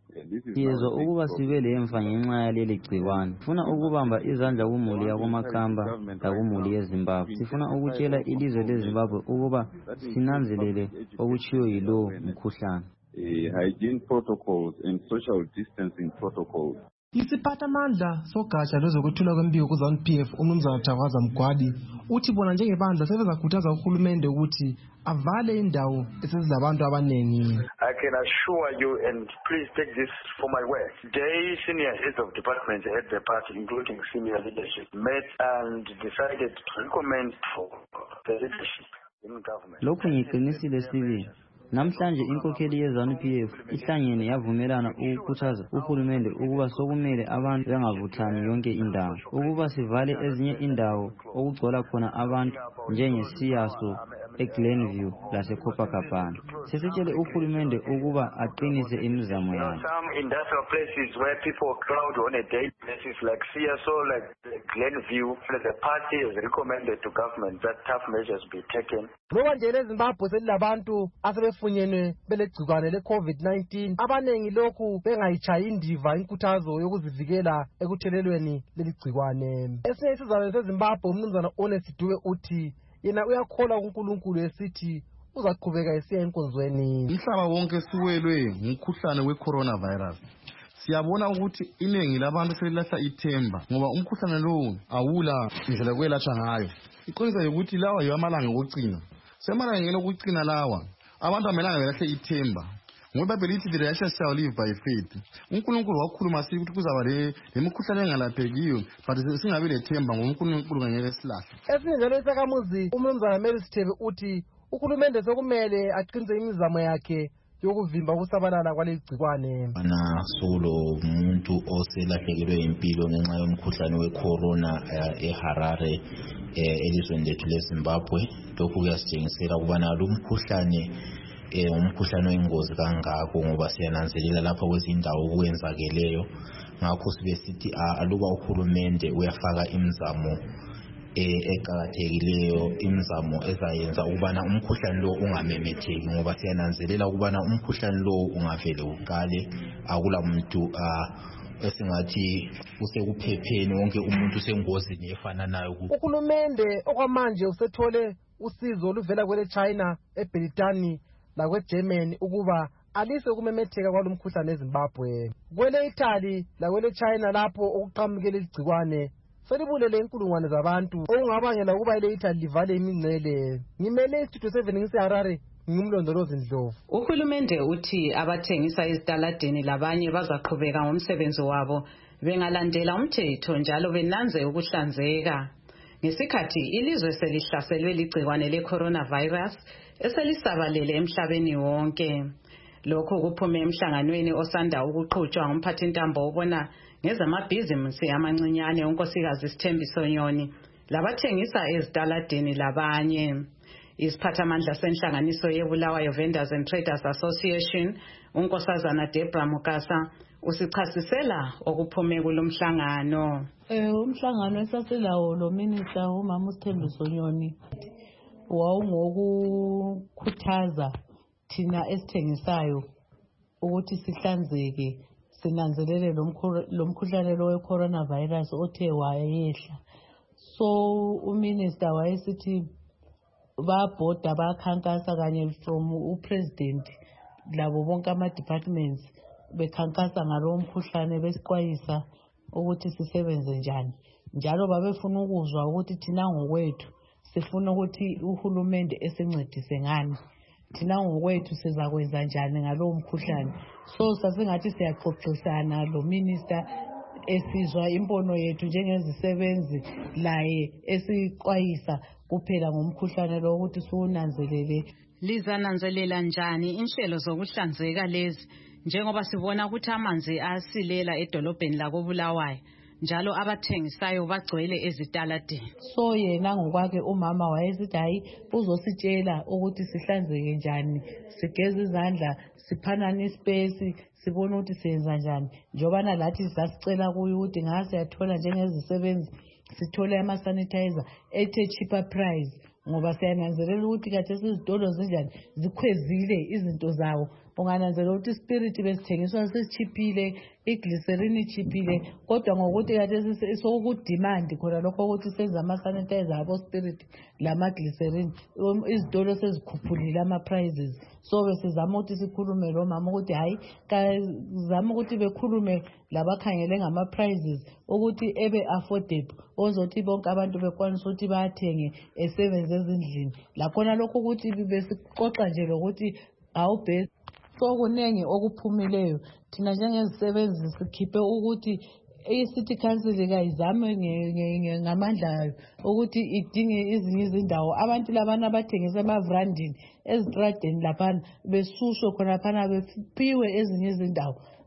Yezwa ukuba sibele emva ngenxa yaleli gcikwane. Sifuna ukubamba izandla kumuli yakoMakamba lakumuli yeZimbabwe. Sifuna ukutshela ilizwe leZimbabwe ukuba sinanzelele okuchiyo yilo mkhuhlane. Hygiene protocols and social distancing protocols. Isiphathamandla sogatsha lwezokuthula kwempilo ku-ZANU-PF umnumzana Thavaza Mgwadi uthi bona njengebandla sebezakhuthaza uhulumende ukuthi avale indawo esesilabantu abaningi. I can assure you, and please take this for my word, the senior heads of departments at the party, including senior leadership, met and decided to recommend for the leadership in government. Lokhu ngiqinisile sibili. Namhlanje inkokheli yeZANU-PF ihlangene yavumelana ukukhuthaza uhulumende ukuba sokumele abantu bengavuthani yonke indawo, ukuba sivale ezinye indawo okugcwala khona abantu njengesiyaso eGlenview laseCopacabana. Sesitshele uhulumende ukuba aqinise imizamo yakhe. Some industrial places where people crowd on a daily basis like CSO, like Glenview, the party has recommended to government that tough measures be taken. Ngoba nje leZimbabwe selilabantu asebefunyenwe belegcikwane le-COVID-19 abanengi lokhu bengayichayi indiva inkuthazo yokuzivikela ekuthelelweni leli gcikwane. Esinye isizalwane seZimbabwe umnumzana Honest Dube uthi yena uyakholwa kuNkulunkulu esithi uzaqhubeka esiya enkonzweni. Umhlaba wonke siwelwe ngumkhuhlane we-coronavirus. Siyabona ukuthi iningi labantu selilahla ithemba ngoba umkhuhlane lo awula indlela kwelatshwa ngayo. Iqiniso ukuthi lawa yiwo amalanga okugcina. Semalangeni okugcina lawa abantu amelanga belahle ithemba. Ngoba belithi the righteous shall live by faith. uNkulunkulu wakhuluma sithi ukuthi kuzaba lemikhuhlane engalaphekiyo but singabe lethemba ngoba uNkulunkulu ngeke silahle. Esinye njalo isakamuzi umnumzana Mary Sithebe uthi uhulumende sokumele aqinise imizamo yakhe yokuvimba ukusabalala kwaleli gcikwane. Solo umuntu oselahlekelwe impilo ngenxa yomkhuhlane wecorona eHarare elizweni lethu leZimbabwe. Lokhu kuyasitshengisela ukubana lo mkhuhlane umkhuhlane oyingozi kangako ngoba siyananzelela lapha kwezindawo okwenzakeleyo. Ngakho sibe sithi aluba uhulumende uyafaka imizamo eqakathekileyo, imizamo ezayenza ukubana umkhuhlane lo ungamemetheki ngoba siyananzelela ukubana umkhuhlane lo ungavele uqale akula muntu esingathi usekuphepheni, wonke umuntu usengozini efana nayo. Uhulumende okwamanje usethole usizo oluvela kwele China, eBritani lakweGermany ukuba alise ukumemetheka kwalo mkhuhlane eZimbabwe. Kwele Italy lakwele China lapho okuqhamukele igcikwane selibulele inkulungwane zabantu okungabangela ukuba ile Italy livale imingcele. Ngimele istudio 7 ngiseHarare, ngimlondolozi Ndlovu. Uhulumende uthi abathengisa ezitaladeni labanye bazaqhubeka ngomsebenzi wabo bengalandela umthetho njalo benanze ukuhlanzeka. Ngesikhathi ilizwe selihlaselwe ligcikwane le-coronavirus eselisabalele emhlabeni wonke. Lokho kuphume emhlanganweni osanda ukuqhutshwa ngumphathintambo obona ngezamabhizinisi amancinyane uNkosikazi Sithembiso Nyoni labathengisa ezitaladeni labanye. Isiphathamandla senhlanganiso yeBulawayo Vendors and Traders Association uNkosazana Debra Mukasa usichasisela okuphume kulomhlangano. Umhlangano esasilawo lo minister uMama uSithembiso Nyoni wawungokukhuthaza thina esithengisayo ukuthi sihlanzeke, sinanzelele lo mkhuhlane lo we-coronavirus othe wayehla. So uminister wayesithi babhoda bakhankasa kanye from upresident labo bonke ama-departments bekhankasa ngalo mkhuhlane besixwayisa ukuthi sisebenze njani. Njalo babefuna ukuzwa ukuthi thina ngokwethu sifuna ukuthi uhulumende esincedise ngani, thina ngokwethu sizakwenza njani ngalo mkhuhlane. So sasingathi siyaxoxisana lo minister esizwa impono yethu njengezisebenzi laye esixwayisa kuphela ngomkhuhlane lo ukuthi siwunanzelele. Lizananzelela njani inhlelo zokuhlanzeka lezi njengoba sibona ukuthi amanzi asilela edolobheni lakoBulawayo njalo abathengisayo bagcwele ezitaladeni? So yena ngokwakhe umama wayesithi hayi uzositshela ukuthi sihlanzeke njani, sigeze izandla, siphanane ispace, sibone ukuthi senza njani. Njobana lathi sasicela kuyo ukuthi ngasiyathola njengezisebenzi sithole ama-sanitizer ethe cheaper price ngoba siyananzelela ukuthi kathi izitolo zinjani zikhwezile izinto zawo. Ungananzelela ukuthi ispirit besithengiswa sesichiphile, iglycerin ichiphile, kodwa ngokuthi kathi sokudemand khona lokho ukuthi senza ama-sanitizer abo spirit lama-glycerin, izitolo sezikhuphulile ama-prices. So besizama ukuthi sikhulume lo mama ukuthi hayi kazama ukuthi bekhulume labakhangele ngama-prices ukuthi ebe affordable ozothi bonke abantu bekwanisa ukuthi bathenge esebenze ezindlini. Lakhona lokho ukuthi besixoxa nje lokuthi awubest. So kunenge okuphumileyo thina njengezisebenzi sikhiphe ukuthi i-city council kayizame ngamandla ayo ukuthi idinge ezinye izindawo abantu labana abathengisa emavrandini ezitradeni laphana besushwe khonaphana bephiwe ezinye izindawo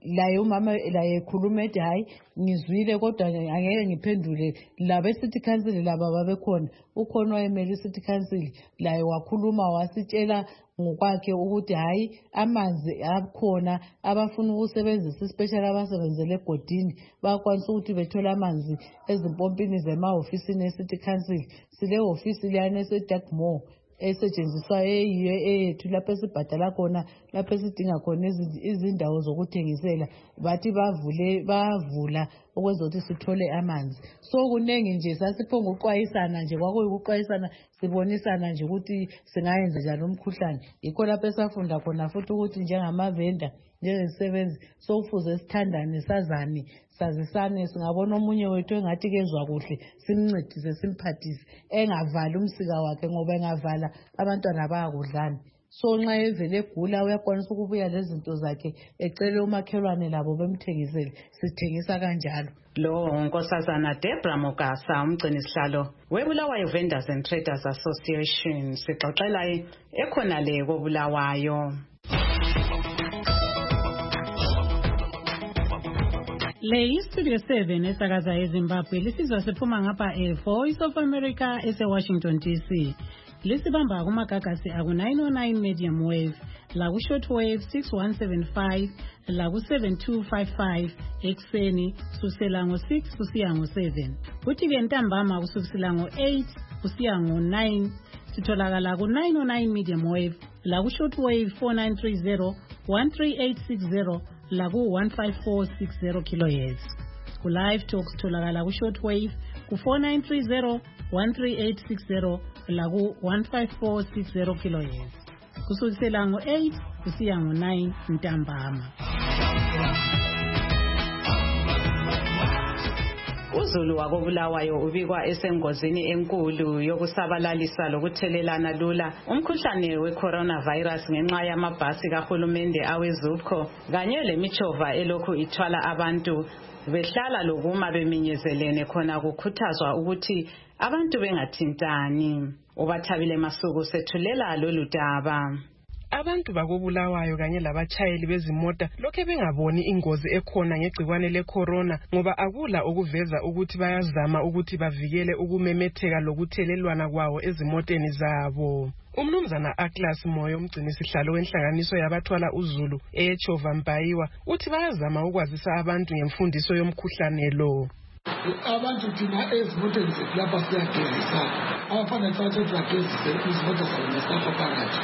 laye umama laye ekhuluma ethi hayi ngizwile kodwa angeke ngiphendule laba e-City Council laba babekhona ukhona wayemele i-City Council laye wakhuluma wasitshela ngokwakhe ukuthi hayi amanzi akhona abafuna ukusebenzisa special abasebenzele egodini bakwanisa ukuthi bethola amanzi ezimpompini zemahofisini e-City Council sile ofisi liyana eseDartmoor esetshenziswa eyethu lapho esibhadala khona lapho esidinga khona izindawo zokuthengisela bathi bavula ukwenza ukuthi sithole amanzi so kunengi nje sasiphonga uqwayisana nje kwakuyikuqwayisana sibonisana nje ukuthi singayenza njani umkhuhlane yikho lapho esafunda khona futhi ukuthi njengamavenda njengezisebenzi sokufuze sithandane sazane sazisane singabona omunye wethu engathi kezwa kuhle simncedise simphathise engavali umsika wakhe ngoba engavala abantwana bayakudlana so nxa evele egula uyakwanisa ukubuya lezinto zakhe ecele umakhelwane labo bemthengisele sithengisa kanjalo lo unkosazana Debra Mogasa umgcini sihlalo weBulawayo Vendors and Traders Association sixoxela ekhona le koBulawayo. Le Studio 7 esakaza eZimbabwe lisizwa siphuma ngapha Voice of America ese-Washington DC. Lisibamba kumagagasi aku-909 medium wave, laku-short wave 6175, laku-7255 ekseni kusukela ngo-6 kusiya ngo-7. Kuthi-ke ntambama kusukela ngo-8 kusiya ngo-9 sitholakala ku-909 medium wave, laku-short wave 4930, 13860, laku-15460 kHz. Ku-live talk sitholakala ku-short wave ku-4930, 13860, laku-15460 kHz. Kusukela ngo-8 kusiya ngo-9 ntambama. uZulu wakoBulawayo ubikwa esengozini enkulu yokusabalalisa lokuthelelana lula umkhuhlane we-coronavirus ngenxa yamabhasi kahulumende aweZUPCO kanye lemichova elokhu ithwala abantu behlala lokuma beminyezelene khona kukhuthazwa ukuthi abantu bengathintani. Ubathabile Masuku sethulela lolu daba. Abantu bakoBulawayo kanye labatshayeli bezimota lokho bengaboni ingozi ekhona ngegcikwane lecorona ngoba akula okuveza ukuthi bayazama ukuthi bavikele ukumemetheka lokuthelelwana kwawo ezimoteni zabo. Umnumzana Atlas Moyo umgcini sihlalo wenhlanganiso yabathwala uZulu eChova Mbayiwa uthi bayazama ukwazisa abantu ngemfundiso yomkhuhlane lo. Abantu thina ezimoteni zethu lapha siyagezisa abafana thathe bagezise izimoto zabo nesapha phakathi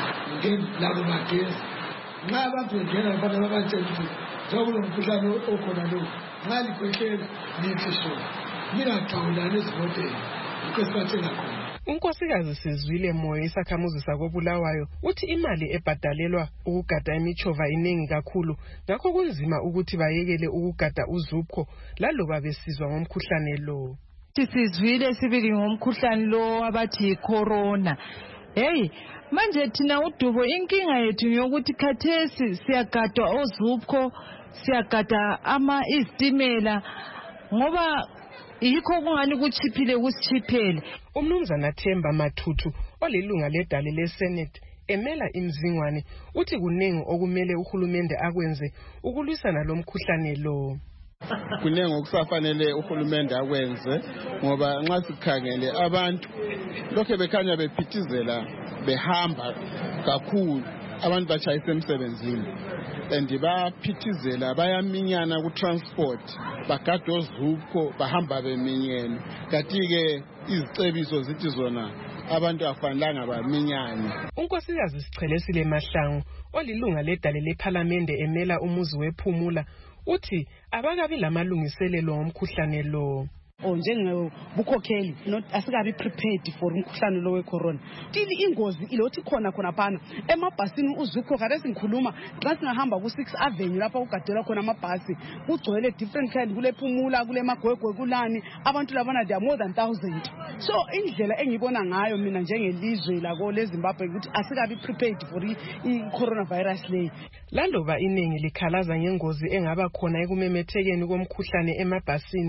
labo bagezi nxa abantu bengena abantu ababatshela ukuthi njengoba umkhuhlane okhona lo nxa likhwehlela nithi sona ningaxawulani ezimoteni yikho sibatshela khona. Unkosikazi Sizwile Moyo isakhamuzi sakoBulawayo uthi imali ebhadalelwa ukugada imichova iningi kakhulu ngakho kunzima ukuthi bayekele ukugada uZUPCO laloba besizwa ngomkhuhlane lo. Sizwile sibili ngomkhuhlane lo abathi corona. Hey, manje thina uDubo inkinga yethu yokuthi khathesi siyagadwa oZUPCO siyagada izitimela ngoba yikho kungani kuchiphile kusichiphele. Umnumzana Themba Mathuthu olilunga ledale leSenate emela imzingwane uthi kuningi okumele uhulumende akwenze ukulwisana lomkhuhlane lo. Kunengi okusafanele uhulumende akwenze ngoba nxa sikhangele abantu lokho bekhanya bephithizela behamba kakhulu abantu bachayisa emsebenzini and baphithizela bayaminyana ku transport bagada oZUPCO bahamba beminyene kanti ke izicebiso zithi zona abantu afanelanga baminyane. Unkosikazi Sichelesile Mahlangu olilunga ledale leParliament emela umuzi wePhumula uthi abakabi lamalungiselelo omkhuhlane lo. Njengebukhokheli asikabi prepared for umkhuhlane lo wecorona. Tili ingozi ilothi khona phana emabhasini uZUPCO kade singikhuluma xa singahamba ku6 Avenue lapha ugadela khona amabhasi kugcwele different kind kule Phumula kule Magwegwe kulani abantu labana they are more than 1,000. So indlela engibona ngayo mina njengelizwe lako leZimbabwe ukuthi asikabi prepared for i-coronavirus le. Laloba iningi likhalaza ngengozi engaba khona ekumemethekeni komkhuhlane emabhasini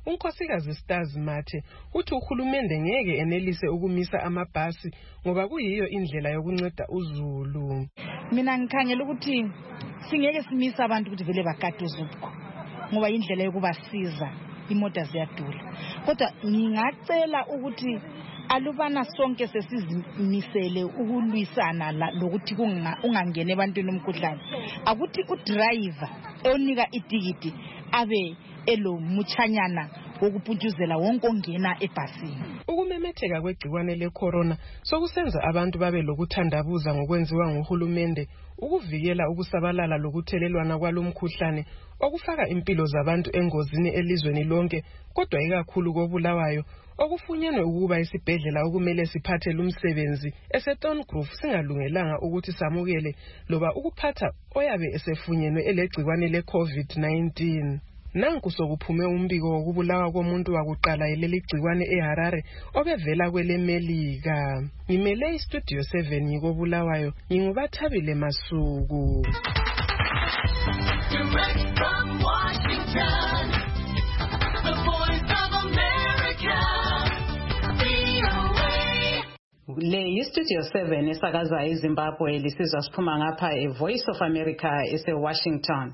unkosikazi Stars Mathe uthi uhulumende ngeke enelise ukumisa amabhasi ngoba kuyiyo indlela yokunceda uZulu. Mina ngikhangela ukuthi singeke simisa abantu ukuthi vele bagade uZubko ngoba indlela yokubasiza imota ziyadula. Kodwa ngingacela ukuthi alubana sonke sesizimisele ukulwisana lokuthi ungangene ebantwini umkhuhlane. Akuthi udriver onika itikiti abe elo muchanyana wokupuntshuzela wonke ongena ebhasini. Ukumemetheka kwegciwane lecorona sokusenza abantu babe lokuthandabuza ngokwenziwa nguhulumende ukuvikela ukusabalala lokuthelelwana kwalomkhuhlane okufaka impilo zabantu engozini elizweni lonke, kodwa ikakhulu koBulawayo okufunyenwe ukuba isibhedlela okumele siphathe lumsebenzi eseTongrove singalungelanga ukuthi samukele loba ukuphatha oyabe esefunyenwe elegciwane leCovid-19. Nanku sokuphume umbiko wokubulawa komuntu wakuqala leli gciwane eHarare obevela kweleMelika. Ngimele iStudio 7 ngikobulawayo, ngingubathabile Masuku. Direct from Washington, the voice of America, VOA. Le iStudio 7 esakaza eZimbabwe lisizwa siphuma ngapha eVoice of America eseWashington.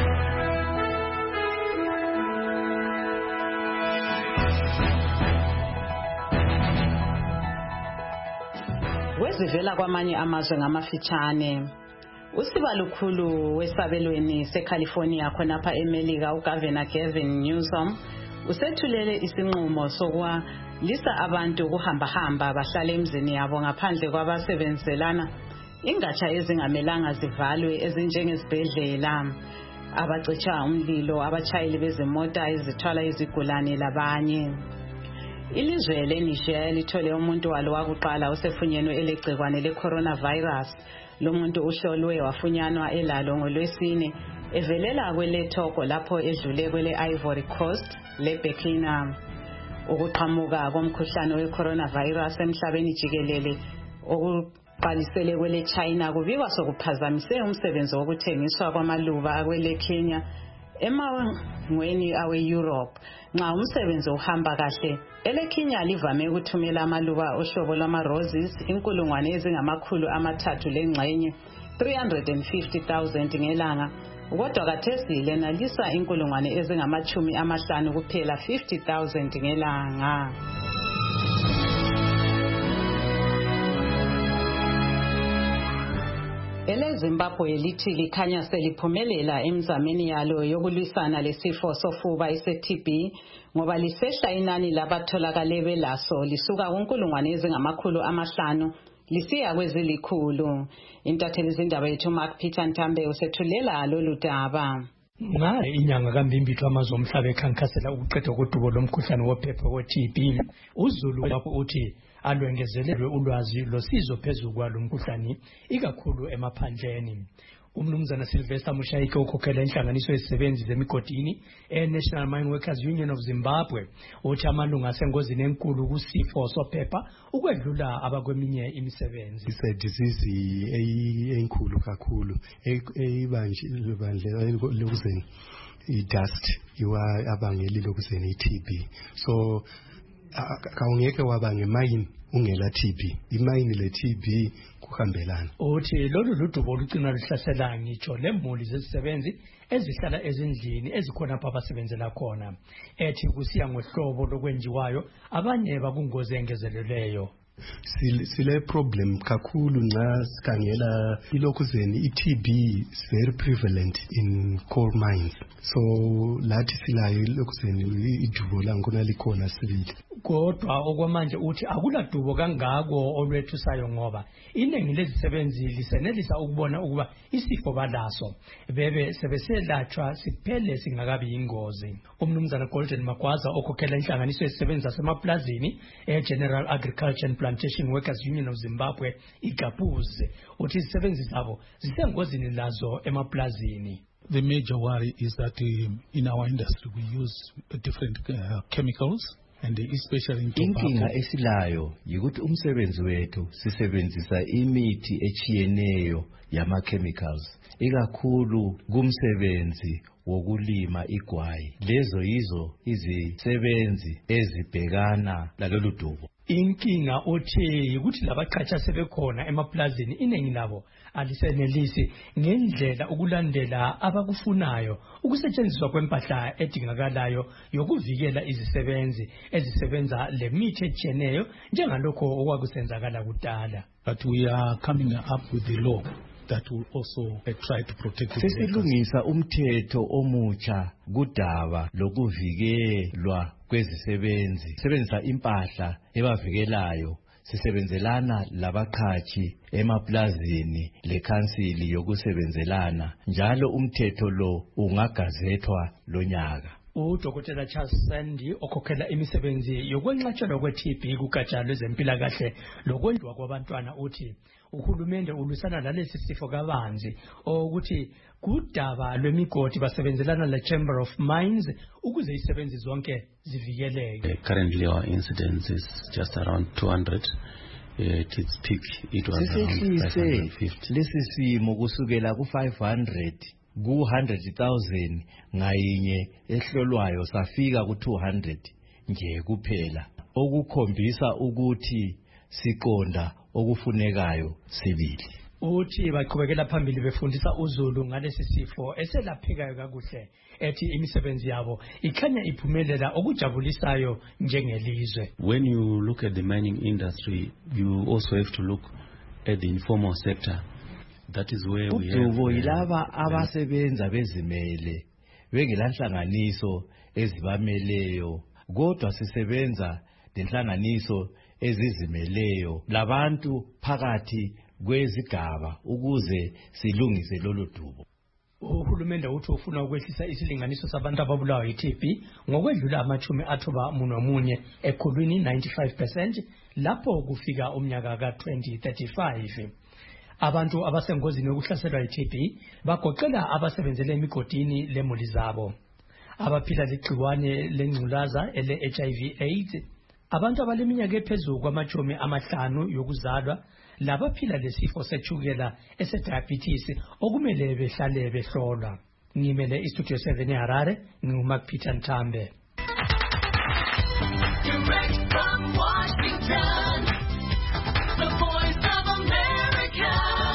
Wezivela kwamanye amazwe ngamafitshane. Usiba lukhulu wesabelweni seCalifornia khonapha eMelika uGovernor Gavin Newsom usethulele isinqumo sokwalisa abantu ukuhamba bahlale emzini yabo ngaphandle kwabasebenzelana ingatsha ezingamelanga zivalwe ezinjengezibhedlela, abacisha umlilo, abachayeli bezimota ezithwala izigulane labanye. Ilizwe leNigeria lithole umuntu walo wakuqala osefunyenwe elegcikwane leCoronavirus. Lo muntu uhlolwe wafunyanwa elalo ngoLwesine evelela kweleTogo lapho edlule kwele Ivory Coast leBurkina. Ukuqhamuka komkhuhlane weCoronavirus emhlabeni jikelele okuqalisele kwele China kubikwa sokuphazamise umsebenzi wokuthengiswa kwamaluba kwele Kenya emangweni awe-Europe. Nxa umsebenzi uhamba kahle, eleKenya livame ukuthumela amaluba ohlobo lwama-roses 300,000 lengxenye 350,000 ngelanga, kodwa kathesi lenalisa 50,000 kuphela 50,000 ngelanga. EleZimbabwe lithi likhanya seliphumelela emzameni yalo yokulwisana lesifo sofuba ise-TB ngoba lisehla inani labatholakale belaso lisuka ku500,000 lisiya kwezilikhulu. Intatheli zindaba yethu Mark Peter Ntambe usethulela lolu daba. Inyanga kaMbimbithu amazwe omhlaba ekhankasela ukuqedwa kodubo lomkhuhlane wophepha we-TB, uZulu lapho uthi alwengezelelwe ulwazi losizo phezulu kwalo mkhuhlane ikakhulu emaphandleni. Umnumzana Sylvester Mushayike ukhokhela inhlanganiso yezisebenzi zemigodini National Mine Workers Union of Zimbabwe uthi amalunga asengozini enkulu kusifo sophepha ukwedlula abakweminye imisebenzi. It's a disease enkulu kakhulu ebandlela lokuzeni i-dust iwa abangeli lokuzeni i-TB. So kawungeke wabange mine ungela TB. Imine le TB kuhambelana. Uthi lolu ludubo lucina luhlasela ngitsho lemuli zezisebenzi ezihlala ezindlini ezikhona apha abasebenzela khona. Ethi kusiya ngohlobo lokwenjiwayo abanye bakungozi engezeleleyo. Sile problem kakhulu nxa sikhangela ilokuzeni i-TB is very prevalent in coal mines. So lathi silayo ilokuzeni idubo langona likhona sibili. Kodwa okwamanje uthi akuladubo kangako olwethusayo ngoba iningi lezisebenzi lisenelisa ukubona ukuba isifo balaso bebe sebeselatshwa siphele singakabi ingozi. Umnumzana Golden Magwaza okhokhela inhlanganiso yezisebenzi zasemaplazini General Agriculture and Plantation Workers Union of Zimbabwe igabuze uthi izisebenzi zabo zisengozini lazo emaplazini. The major worry is that in our industry we use different chemicals and especially in inkinga tobacco. esilayo yikuthi umsebenzi wethu sisebenzisa imithi echiyeneyo yama-chemicals ikakhulu kumsebenzi wokulima igwayi. Lezo yizo izisebenzi ezibhekana lalolu dubo. Inkinga othi ukuthi labaqhatsha sebekhona emaplazini iningi labo alisenelisi ngendlela ukulandela abakufunayo ukusetshenziswa kwempahla edingakalayo yokuvikela izisebenzi ezisebenza lemithi etshiyeneyo njengalokho okwakusenzakala kudala. But we are coming up with the law that will also try to protect the sesilungisa umthetho omutsha kudaba lokuvikelwa kwezisebenzi. Sebenzisa impahla ebavikelayo. Sisebenzelana labaqhatshi emaplazini lekhansili yokusebenzelana. Njalo umthetho lo ungagazethwa lonyaka. Udokotela Charles Sandy okhokhela imisebenzi yokwenqatshelwa kwe-TB kugatsha lwezempilakahle lokwendwa kwabantwana uthi uhulumende ulusana lalesi sifo kabanzi ukuthi kudaba lwemigodi basebenzelana le-Chamber of Mines ukuze izisebenzi zonke zivikeleke. Currently our incidence is just around 200. At its peak it was around 550. Lesi simo kusukela ku-500 ku-100,000 ngayinye ehlolwayo safika ku-200 nje kuphela, okukhombisa ukuthi siqonda okufunekayo sibili. Uthi baqhubekela phambili befundisa uZulu ngalesi sifo eselaphekayo kakuhle, ethi imisebenzi yabo ikhanya iphumelela okujabulisayo njengelizwe. When you look at the mining industry, you also have to look at the informal sector. That is where we have udubo yilaba abasebenza bezimele bengelanhlanganiso ezibameleyo, kodwa sisebenza lenhlanganiso ezizimeleyo labantu phakathi kwezigaba ukuze silungise lolu dubo. Uhulumende uthi ufuna ukwehlisa isilinganiso sabantu ababulawa yi-TB ngokwedlula ama-91 ekhulwini 95% lapho kufika umnyaka ka-2035. Abantu abasengozini yokuhlaselwa yi-TB bagoqela abasebenzele emigodini lemuli zabo, abaphila legciwane lengculaza ele-HIV/AIDS, abantu abaleminyaka ephezulu kwama-50 yokuzalwa, labaphila lesifo sethukela ese-diabetes okumele behlale behlolwa. Ngimele istudio 7 eHarare, nginguMark Peter Ntambe. Direct from Washington, the voice of America,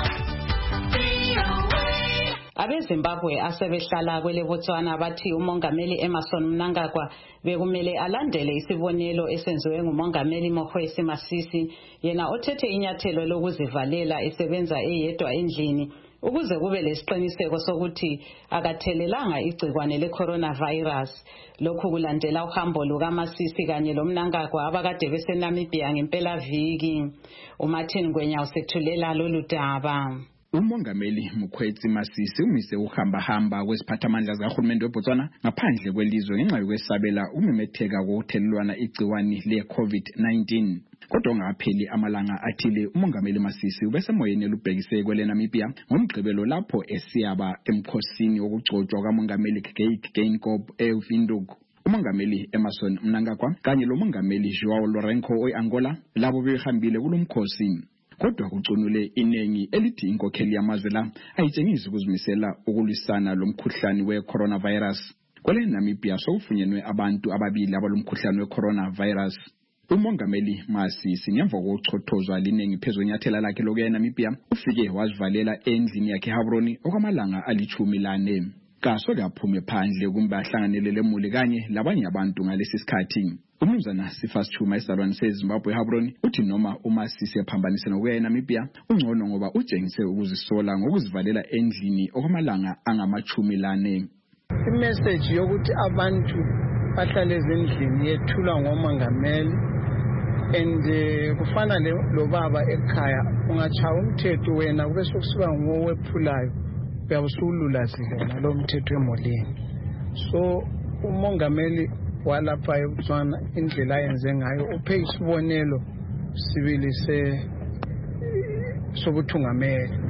VOA. Abezimbabwe asebehlala kwele Botswana bathi umongameli Emmerson Mnangagwa bekumele alandele isibonelo esenziwe ngumongameli Mokgweetsi Masisi, yena othethe inyathelo lokuzivalela esebenza eyedwa endlini ukuze kube lesiqiniseko sokuthi akathelelanga igcikwane le-coronavirus. Lokhu kulandela uhambo lukaMasisi kanye loMnangagwa abakade beseNamibia ngempelaviki. uMartin Ngwenya usethulela lolu daba. Umongameli Mokgweetsi Masisi umise uhamba kwesiphathamandla zikahulumende weBotswana ngaphandle kwelizwe ngenxa yokwesabela umemetheka kokuthelelwana igciwane le-COVID-19. Kodwa ngapheli amalanga athile umongameli Masisi ubesemoyeni elubhekise kwele Namibia ngomgqibelo lapho esiyaba emkhosini wokugcotshwa kamongameli Geingob eVinduk. Umongameli Emmerson Mnangagwa kanye lomongameli João Lourenço we-Angola labo behambile kulomkhosi. Kodwa kucunule inengi elithi inkokheli yamazwe la ayitshengisi ukuzimisela ukulwisana lomkhuhlane we-coronavirus. Kwele Namibia sokufunyenwe abantu ababili abalomkhuhlane we-coronavirus. Umongameli Masisi ngemva kokuchothozwa linengi phezu kwenyathela lakhe lokuya eNamibia ufike wazivalela endlini yakhe eHabroni okwamalanga ali-14. Kaso kaphume phandle kumbe ahlanganele lemuli kanye labanye abantu ngalesi sikhathi. Umnumzana Sifas Chuma esalwane seZimbabwe eHabroni uthi noma uMasisi ephambanise nokuya eNamibia ungcono ngoba utshengise ukuzisola ngokuzivalela endlini okwamalanga angama-14. Imessage yokuthi abantu bahlale ezindlini yethulwa ngomongameli and kufana lo baba ekhaya ungachaya umthetho wena kube sokusuka ngowephulayo uyabusululazile nalo mthetho emolini. So umongameli walapha eBotswana indlela ayenze ngayo uphe isibonelo sibili sobuthungameli.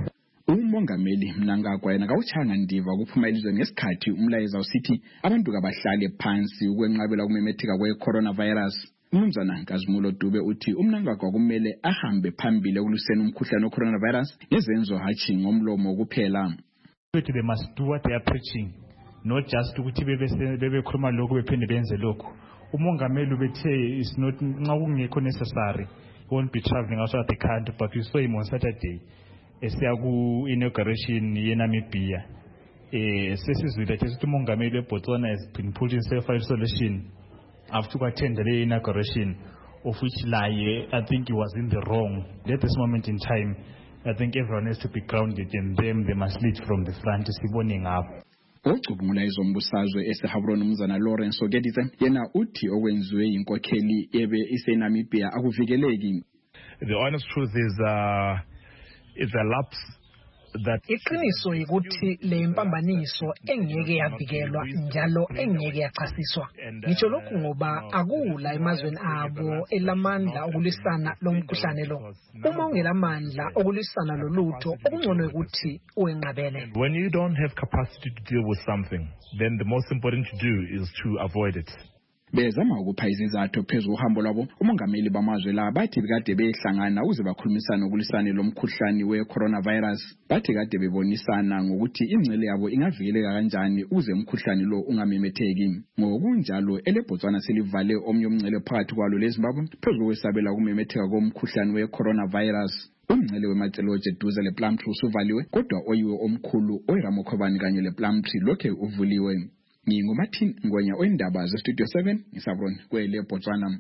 Umongameli Mnangagwa yena kawuchanga ndiva kuphuma elizweni ngesikhathi umlayezo usithi abantu kabahlale phansi ukwenqabela ukumemetheka kwe-coronavirus. Umnumzana Nkazimulo Dube uthi uMnangagwa kumele ahambe phambili ekuluseni umkhuhlane we-coronavirus ngezenzo hatshi ngomlomo kuphela. They must do what they are preaching, not just ukuthi bebekhuluma lokho bephinde benze lokho. Umongameli ubethe is not nxa kungekho necessary, won't be traveling outside the country, but we saw him on Saturday esiya ku inauguration yeNamibia. Sesizwile ukuthi umongameli weBotswana has been putting self-isolation after to attend the inauguration, of which I think he was in the wrong. At this moment in time, I think everyone has to be grounded, and them they must lead from the front. Siboning up. Ocubungula izombusazwe esehabron umzana Lawrence Ogedize yena uthi okwenziwe inkokheli ebe iseNamibia akuvikeleki. The honest truth is it's a lapse that iqiniso ukuthi le mpambaniso engeke yavikelwa njalo engeke yachasiswa. Ngitsho lokhu ngoba akula emazweni abo elamandla okulisana lomkhuhlane lo. Uma ungelamandla okulisana lolutho okungcono ukuthi uwenqabele. When you don't have capacity to deal with something, then the most important to do is to avoid it. Bezama ukupha izizathu phezulu uhambo lwabo umongameli bamazwe la bathi bekade behlangana ukuze bakhulumisane ukulisana lomkhuhlane we-coronavirus. Bathi kade bebonisana ngokuthi ingcele yabo ingavikeleka kanjani ukuze umkhuhlane lo ungamemetheki. Ngokunjalo eleBotswana selivale omnye umngcele phakathi kwalo leZimbabwe phezulu kwesabela ukumemetheka komkhuhlane we-coronavirus. Umngcele weMatsheloje eduze lePlumtree usuvaliwe, kodwa oyiwe omkhulu oyiRamokhobani kanye lePlumtree lokhe uvuliwe. NginguMartin Ngwenya oindaba zeStudio 7 isabron kwele Botswana.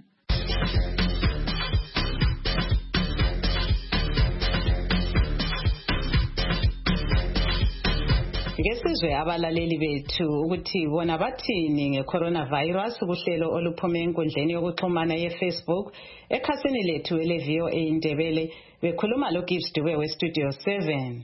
Ngesizwe abalaleli bethu ukuthi bona bathini nge-coronavirus kuhlelo oluphume enkundleni yokuxhumana ye-Facebook ekhasini lethu ele-VOA Indebele bekhuluma lo Gibbs Dube weStudio 7.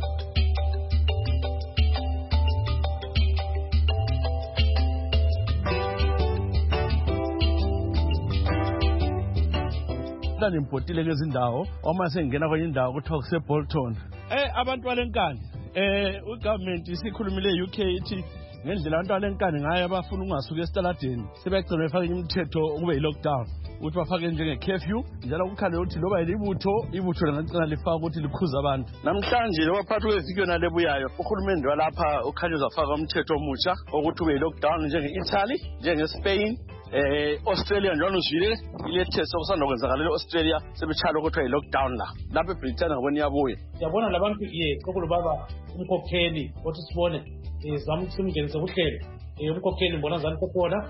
Impotile ngezindawo uma sengena kwenye indawo kuthiwa kuseBolton. Abantu balenkani ugovernment isikhulumile UK ithi ngendlela abantu balenkani ngayo abafuna ungasuka esitaladeni sebegcina befake imithetho kube yi-lockdown ukuthi bafake njenge-curfew njalo kukhale ukuthi loba yilibutho ibutho lingagcina lifaka ukuthi likhuza abantu. Namhlanje lobaphakathi kweviki yona lebuyayo uhulumende walapha ukhanye uzafaka umthetho omutsha ukuthi ube yi-lockdown njenge-Italy njengeSpain. Australia njalo uzwile ilethe sokusanda kwenzakala eAustralia sebechala ukuthi lockdown lapha eBritain ngabona iyabuye. Siyabona labantu kokulu baba umkhokheli othi sibone zama ukumngenisa kuhlelo umkhokheli mbona zani kokhona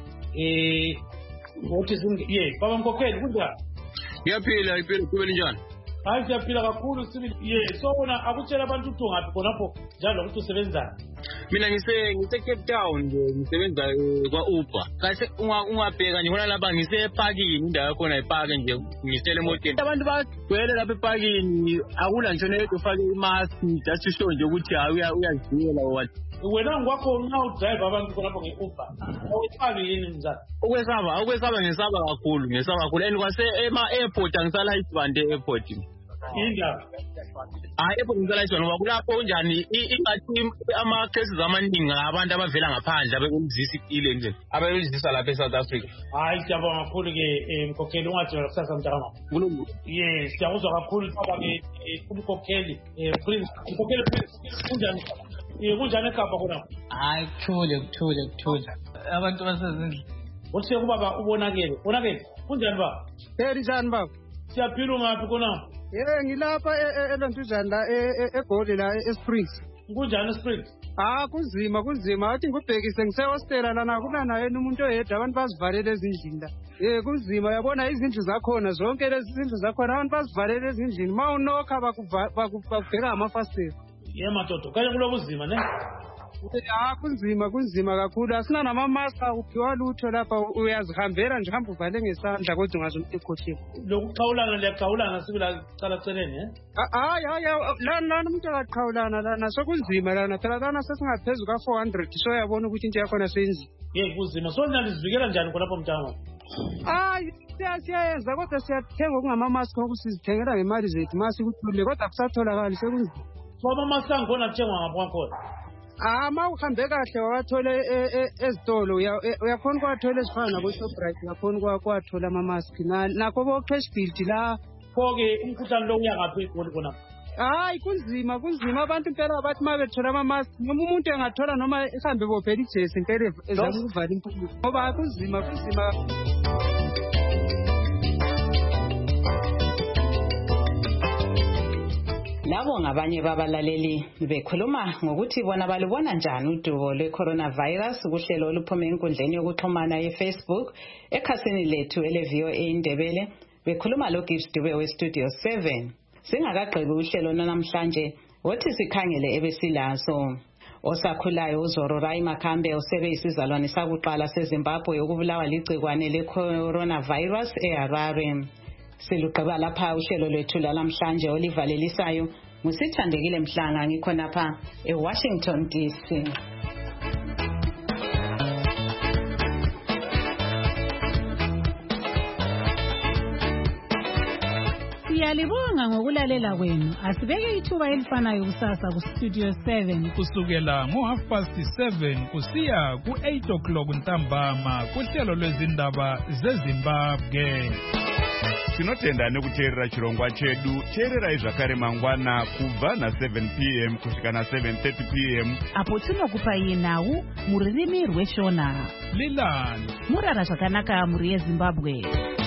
uthi baba umkhokheli kunjani? Ngiyaphila impilo kubeli njani? Hayi siyaphila kakhulu sibili so bona akutshela abantu ukuthi ungaphi khonapho njalo ukuthi usebenzani. Mina ngise Cape Town nje ngisebenza kwa Uber. Kahle ungabheka nje ngona lapha ngise parking indawo yakhona ipark nje ngisele emotweni. Abantu bagcwele lapha eparking akula nje nento ufake imask just show nje ukuthi uyazivikela what. Wena ngwakho una drive abantu khonapho ngeUber. Awuchabi yini mzala? Ukwesaba ngisaba kakhulu and kwase airport angisala isibande airport. Indaba ayipo ngizala isona ngoba kulapho unjani ingathi ama cases amaningi abantu abavela ngaphandle abekumzisa ile nje abezisa lapha eSouth Africa. Hayi siyabonga kakhulu ke umkhokheli ungathela kusasa mntana. Yes siyakuzwa kakhulu baba ke umkhokheli Prince umkhokheli Prince kunjani? Kunjani ekhapa khona? Hayi kuthule abantu basezindle. Uthi kubaba ubonakele kunjani ba? Njani baba? Siyaphila ngaphi khona? Ngilapha eLontuzana la eGoli la eSprings. Kunjani eSprings? Kunzima athi ngubhekise ngisehostela lana kulana yena umuntu oyedwa abantu bazivalele ezindlini la. Kunzima yabona izindlu zakhona zonke lezi izindlu zakhona abantu bazivalele ezindlini mawunokha bakubheka amafasitela. Madodo kanye kulobuzima ne? Kunzima kakhulu asina namamask uphiwa lutho lapha uyazihambela nje hamba uvale ngesandla kodwa ungaze ukhohliwe. Lokuqhawulana sibila cala celeni hayi lana umuntu akaqhawulana lana sokunzima lana phela lana sesingaphezulu ka400 so yabona ukuthi into yakhona seyinzima. Kuzima so nalizivikela njani khonapho mntana? Hayi siyayenza kodwa siyathenga okungamamask okusizithengela ngemali zethu masi kuthule kodwa kusatholakala sekunzima. Ngoba masangona kuthengwa ngaphankhona. Ama uhambe kahle wawathole ezitolo uyakhona kwathola ezifana nabo Shoprite uyakhona kwathola ama mask nakho bo cash build la konke umkhuhlane lo uyangaphi khona. Hayi kunzima abantu impela abathi mabethola ama mask noma umuntu engathola noma ihambe bophela ijesi impela ezama ukuvala impumlo ngoba kunzima. Labo ngabanye babalaleli bekhuluma ngokuthi bona balubona njani udubo lwe-coronavirus kuhlelo oluphume enkundleni yokuxhumana ye-Facebook ekhasini lethu ele-VOA Indebele bekhuluma lo-Gibbs Dube we-Studio 7. Singakagqibi uhlelo namhlanje wothi sikhangele ebesilaso. Osakhulayo uZoro Rai Makambe osebe isizalwane sakuqala seZimbabwe ukubulawa ligcikwane le-coronavirus eHarare. Siluqaba lapha uhlelo lwethu namhlanje olivalelisayo ngusithandekile Mhlanga ngikhonapha eWashington DC. Siyalibonga ngokulalela kwenu. Asibeke ithuba elifanayo kusasa kuStudio 7 kusukela ngo7:30 kusiya ku8 ntambama kuhlelo lwezindaba zeZimbabwe. Tinotenda nekuteerera chirongwa chedu. Teererai zvakare mangwana kubva na7 p.m. kusvika na7:30 p.m. apo tinokupai nhau mururimi rweShona. Lilani murara zvakanaka muri yeZimbabwe.